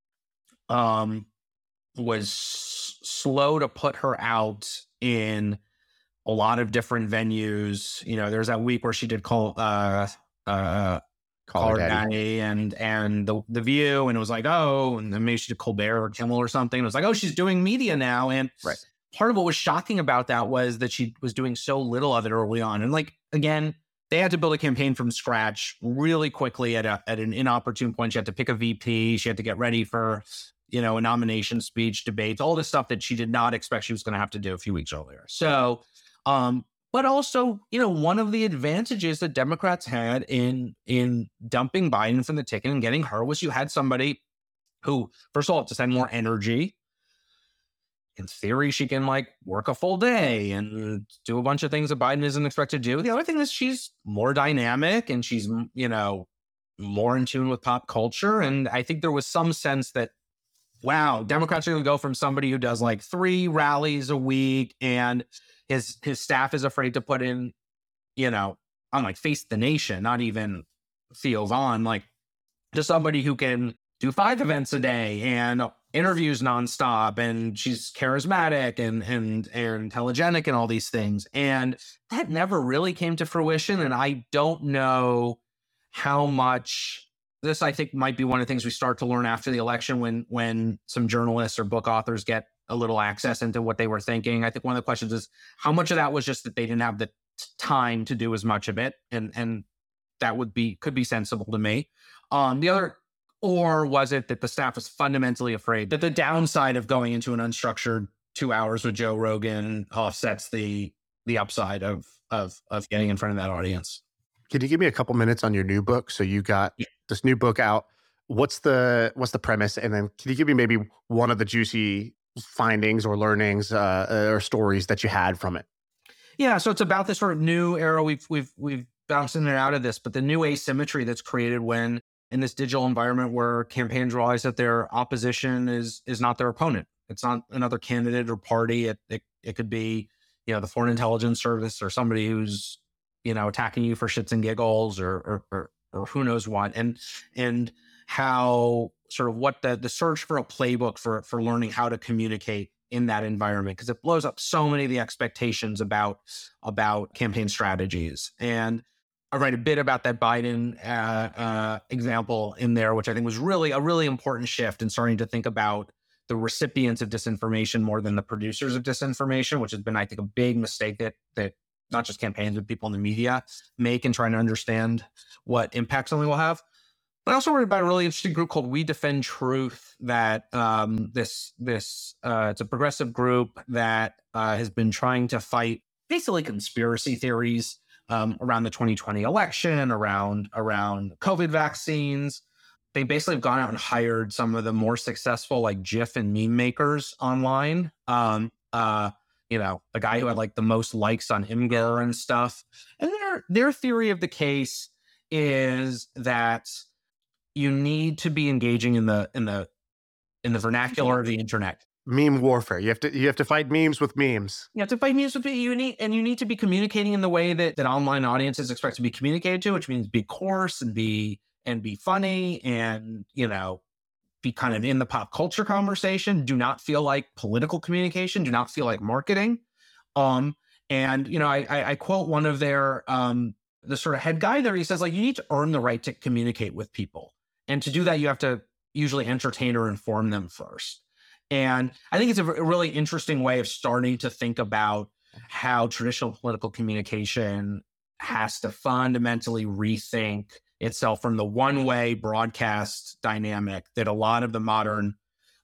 was slow to put her out in a lot of different venues. There's that week where she did call Caller Daddy and the View, and it was like, oh, and then maybe she did Colbert or Kimmel or something. It was like, oh, she's doing media now. And part of what was shocking about that was that she was doing so little of it early on. And like, again, they had to build a campaign from scratch really quickly at an inopportune point. She had to pick a VP. She had to get ready for, a nomination speech, debates, all this stuff that she did not expect she was going to have to do a few weeks earlier. So, but also, one of the advantages that Democrats had in dumping Biden from the ticket and getting her was you had somebody who, first of all, just had more energy. In theory, she can work a full day and do a bunch of things that Biden isn't expected to do. The other thing is she's more dynamic and she's, more in tune with pop culture. And I think there was some sense that, wow, Democrats are going to go from somebody who does 3 rallies a week and his staff is afraid to put in, on Face the Nation, not even Theo Von, to somebody who can do 5 events a day and interviews nonstop, and she's charismatic and telegenic and all these things. And that never really came to fruition. And I don't know how much this, I think, might be one of the things we start to learn after the election when some journalists or book authors get a little access into what they were thinking. I think one of the questions is how much of that was just that they didn't have the time to do as much of it. And that could be sensible to me. The other, or was it that the staff was fundamentally afraid that the downside of going into an unstructured 2 hours with Joe Rogan offsets the upside of getting in front of that audience? Can you give me a couple minutes on your new book? So you got this new book out. What's the premise? And then can you give me maybe one of the juicy findings or learnings or stories that you had from it? Yeah, so it's about this sort of new era we've bouncing in and out of this, but the new asymmetry that's created when in this digital environment where campaigns realize that their opposition is not their opponent. It's not another candidate or party. It could be, the Foreign Intelligence Service or somebody who's, attacking you for shits and giggles or who knows what. And how sort of what the search for a playbook for learning how to communicate in that environment, because it blows up so many of the expectations about campaign strategies. And I write a bit about that Biden example in there, which I think was really a really important shift in starting to think about the recipients of disinformation more than the producers of disinformation, which has been, I think, a big mistake that not just campaigns, but people in the media make in trying to understand what impact something will have. But I also wrote about a really interesting group called We Defend Truth that it's a progressive group that has been trying to fight basically conspiracy theories around the 2020 election, around COVID vaccines. They basically have gone out and hired some of the more successful like GIF and meme makers online. The guy who had like the most likes on Imgur and stuff. And their theory of the case is that you need to be engaging in the vernacular of the internet. Meme warfare. You have to fight memes with memes. You have to fight memes with you need to be communicating in the way that online audiences expect to be communicated to, which means be coarse and be funny and be kind of in the pop culture conversation. Do not feel like political communication. Do not feel like marketing. I quote one of their the sort of head guy there. He says, like, you need to earn the right to communicate with people. And to do that, you have to usually entertain or inform them first. And I think it's a really interesting way of starting to think about how traditional political communication has to fundamentally rethink itself from the one-way broadcast dynamic that a lot of the modern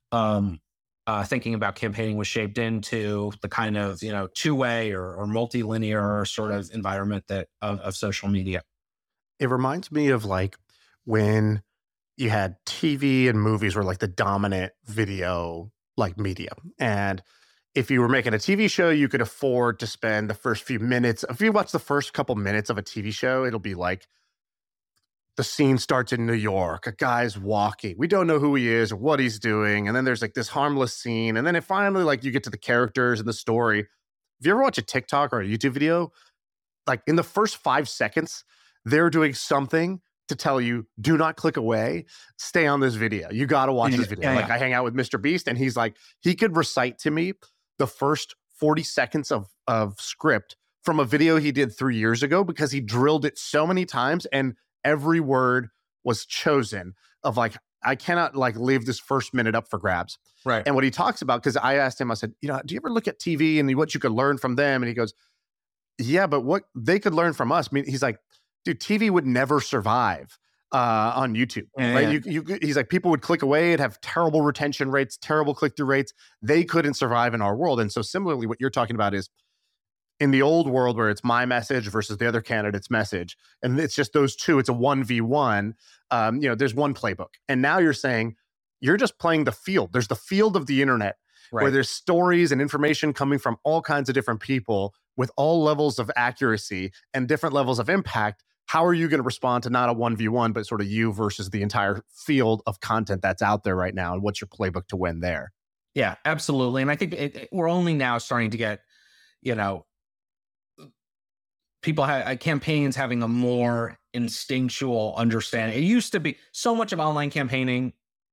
thinking about campaigning was shaped into, the kind of two-way or multilinear sort of environment that of social media. It reminds me of like when you had TV and movies were like the dominant video like media. And if you were making a TV show, you could afford to spend the first few minutes. If you watch the first couple minutes of a TV show, it'll be like the scene starts in New York. A guy's walking. We don't know who he is or what he's doing. And then there's like this harmless scene. And then it finally, like, you get to the characters and the story. If you ever watch a TikTok or a YouTube video, like in the first 5 seconds, they're doing something to tell you, do not click away, stay on this video. You got to watch this video. Like, I hang out with Mr. Beast and he's like, he could recite to me the first 40 seconds of script from a video he did 3 years ago because he drilled it so many times and every word was chosen of like, I cannot like leave this first minute up for grabs. Right. And what he talks about, because I asked him, I said, do you ever look at TV and what you could learn from them? And he goes, yeah, but what they could learn from us. I mean, he's like, dude, TV would never survive on YouTube, right? He's like, people would click away and have terrible retention rates, terrible click-through rates. They couldn't survive in our world. And so similarly, what you're talking about is in the old world where it's my message versus the other candidate's message, and it's just those two, it's a 1v1, there's one playbook. And now you're saying you're just playing the field. There's the field of the internet where there's stories and information coming from all kinds of different people with all levels of accuracy and different levels of impact. How are you going to respond to not a 1v1, but sort of you versus the entire field of content that's out there right now? And what's your playbook to win there? Yeah, absolutely. And I think we're only now starting to get, people campaigns having a more instinctual understanding. It used to be so much of online campaigning,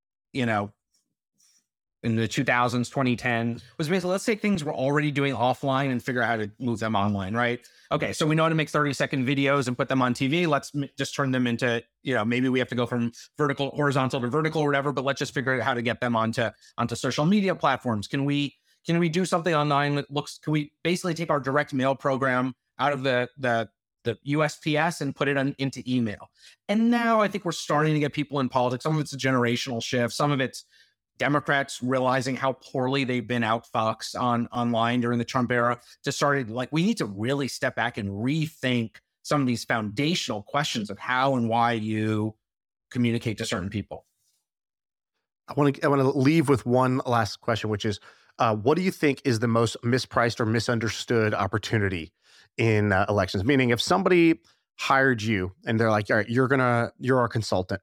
in the 2000s, 2010, was basically, let's take things we're already doing offline and figure out how to move them online, right? Okay, so we know how to make 30-second videos and put them on TV. Let's just turn them into, maybe we have to go from horizontal to vertical or whatever, but let's just figure out how to get them onto social media platforms. Can we do something online that can we basically take our direct mail program out of the USPS and put it into email? And now I think we're starting to get people in politics. Some of it's a generational shift. Some of it's Democrats realizing how poorly they've been outfoxed online during the Trump era, just started like, we need to really step back and rethink some of these foundational questions of how and why you communicate to certain people. I want to leave with one last question, which is, what do you think is the most mispriced or misunderstood opportunity in elections? Meaning, if somebody hired you and they're like, all right, you're our consultant.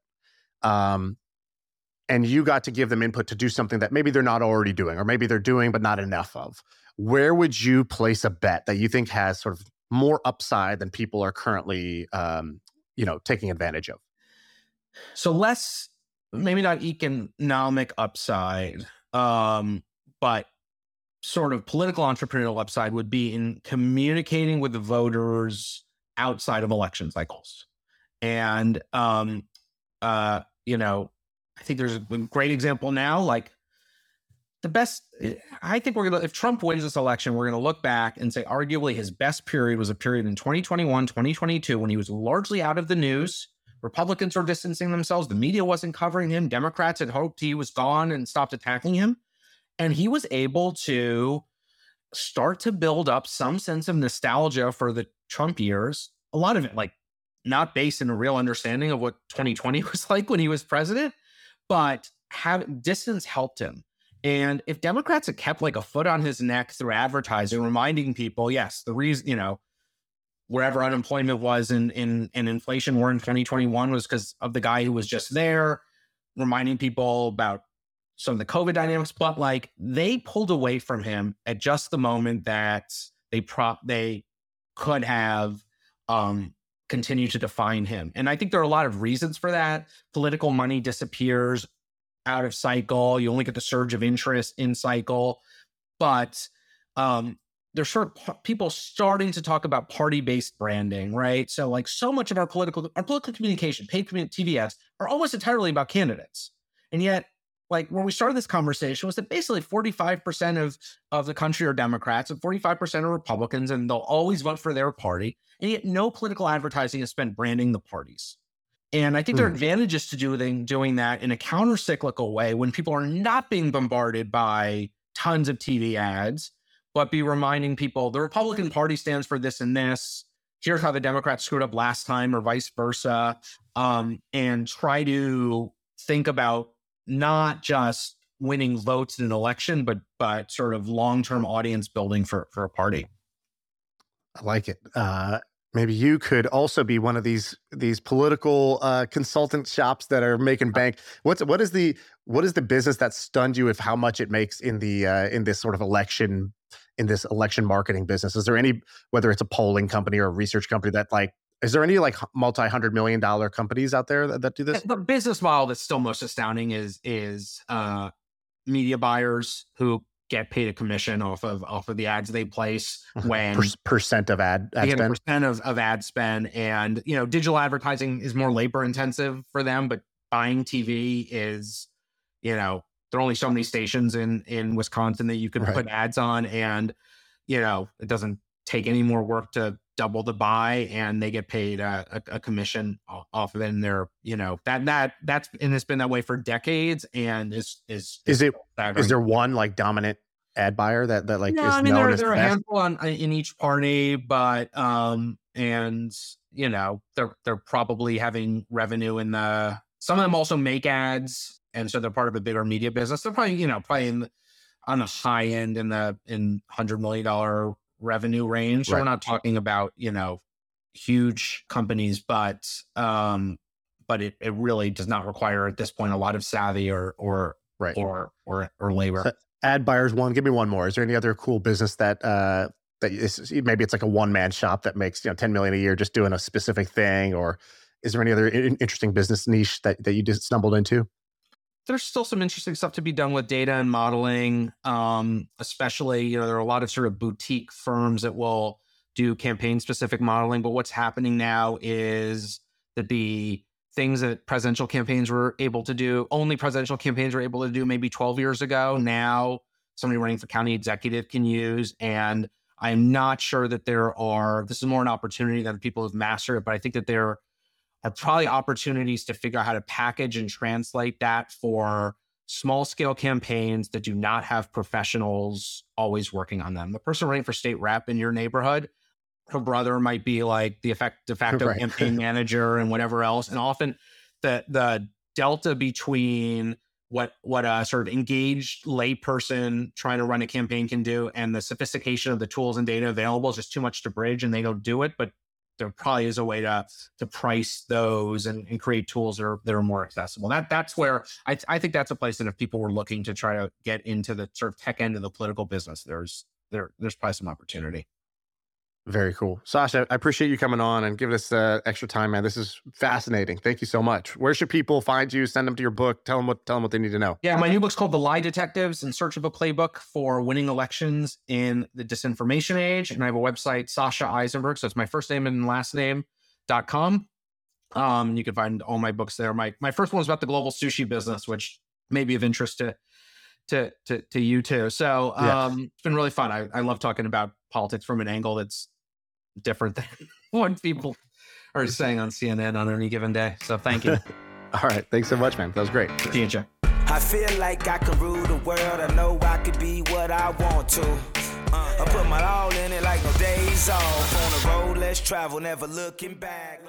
And you got to give them input to do something that maybe they're not already doing, or maybe they're doing, but not enough of. Where would you place a bet that you think has sort of more upside than people are currently, taking advantage of? So less, maybe not economic upside, but sort of political entrepreneurial upside would be in communicating with the voters outside of election cycles. And, I think there's a great example now, like the best, I think if Trump wins this election, we're going to look back and say, arguably his best period was a period in 2021, 2022, when he was largely out of the news. Republicans were distancing themselves. The media wasn't covering him. Democrats had hoped he was gone and stopped attacking him. And he was able to start to build up some sense of nostalgia for the Trump years. A lot of it, like, not based in a real understanding of what 2020 was like when he was president, but distance helped him. And if Democrats had kept like a foot on his neck through advertising, reminding people, yes, the reason, wherever unemployment was and inflation were in 2021 was because of the guy who was just there, reminding people about some of the COVID dynamics, but like they pulled away from him at just the moment that they could have continued to define him. And I think there are a lot of reasons for that. Political money disappears out of cycle. You only get the surge of interest in cycle. But there's sort of people starting to talk about party-based branding, right? So like so much of our political communication, paid TV ads are almost entirely about candidates. And yet, like when we started this conversation was that basically 45% of the country are Democrats and 45% are Republicans, and they'll always vote for their party. And yet no political advertising is spent branding the parties. And I think there are advantages to doing that in a counter-cyclical way when people are not being bombarded by tons of TV ads, but be reminding people the Republican Party stands for this and this. Here's how the Democrats screwed up last time, or vice versa. And try to think about not just winning votes in an election, but sort of long-term audience building for a party. I like it. Maybe you could also be one of these political consultant shops that are making bank. What is the business that stunned you with how much it makes in this sort of election marketing business? Is there any, whether it's a polling company or a research company, that like, is there any like multi-$100 million companies out there that do this? The business model that's still most astounding is media buyers who get paid a commission off of the ads they place when percent of ad spend. Percent of ad spend. And digital advertising is more labor intensive for them, but buying TV is, there are only so many stations in Wisconsin that you can put ads on, and it doesn't take any more work to double the buy, and they get paid a commission off of it. And they're that's and it's been that way for decades. And is there one like dominant ad buyer that like no, is I mean known there are as a handful in each party, but and they're probably having revenue in some of them also make ads, and so they're part of a bigger media business. They're probably on the high end in $100 million revenue range. So we're not talking about huge companies, but it really does not require at this point a lot of savvy or labor. So ad buyers one. Give me one more. Is there any other cool business that is, maybe it's like a one-man shop that makes $10 million a year just doing a specific thing, or is there any other interesting business niche that you just stumbled into? There's still some interesting stuff to be done with data and modeling, especially, there are a lot of sort of boutique firms that will do campaign-specific modeling. But what's happening now is that the things that presidential campaigns were able to do, only presidential campaigns were able to do maybe 12 years ago, now somebody running for county executive can use. And I'm not sure that this is more an opportunity that people have mastered it, but I think that there are probably opportunities to figure out how to package and translate that for small scale campaigns that do not have professionals always working on them. The person running for state rep in your neighborhood, her brother might be like the de facto campaign manager and whatever else. And often the delta between what a sort of engaged layperson trying to run a campaign can do and the sophistication of the tools and data available is just too much to bridge, and they don't do it. But there probably is a way to price those and create tools that are more accessible. That's where I think that's a place that if people were looking to try to get into the sort of tech end of the political business, there's probably some opportunity. Very cool. Sasha, I appreciate you coming on and giving us extra time, man. This is fascinating. Thank you so much. Where should people find you? Send them to your book. Tell them what they need to know. Yeah, my new book's called The Lie Detectives: In Search of a Playbook for Winning Elections in the Disinformation Age. And I have a website, Sasha Eisenberg. So it's my first name and last name.com. You can find all my books there. My first one was about the global sushi business, which may be of interest to you too. So It's been really fun. I love talking about politics from an angle that's different than what people are saying on CNN on any given day. So thank you. All right. Thanks so much, man. That was great. See you, Jeff. I feel like I can rule the world. I know I could be what I want to. I put my all in it like no days off. On the road, let's travel, never looking back.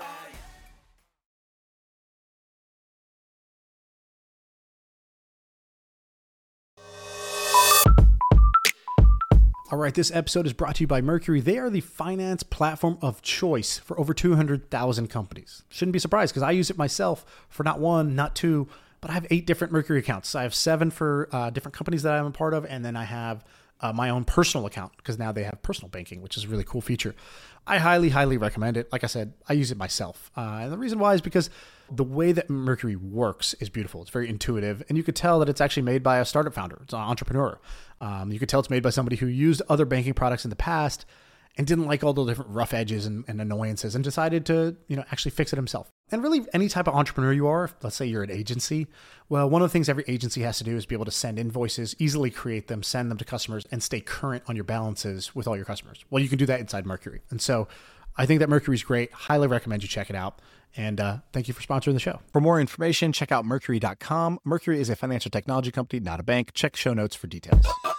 All right, this episode is brought to you by Mercury. They are the finance platform of choice for over 200,000 companies. Shouldn't be surprised because I use it myself for not one, not two, but I have 8 different Mercury accounts. I have 7 for different companies that I'm a part of, and then I have my own personal account because now they have personal banking, which is a really cool feature. I highly, highly recommend it. Like I said, I use it myself. And the reason why is because the way that Mercury works is beautiful. It's very intuitive, and you could tell that it's actually made by a startup founder. It's an entrepreneur. You could tell it's made by somebody who used other banking products in the past and didn't like all the different rough edges and annoyances and decided to, actually fix it himself. And really, any type of entrepreneur you are, let's say you're an agency, well, one of the things every agency has to do is be able to send invoices, easily create them, send them to customers, and stay current on your balances with all your customers. Well, you can do that inside Mercury. And so I think that Mercury's great. Highly recommend you check it out. And thank you for sponsoring the show. For more information, check out Mercury.com. Mercury is a financial technology company, not a bank. Check show notes for details.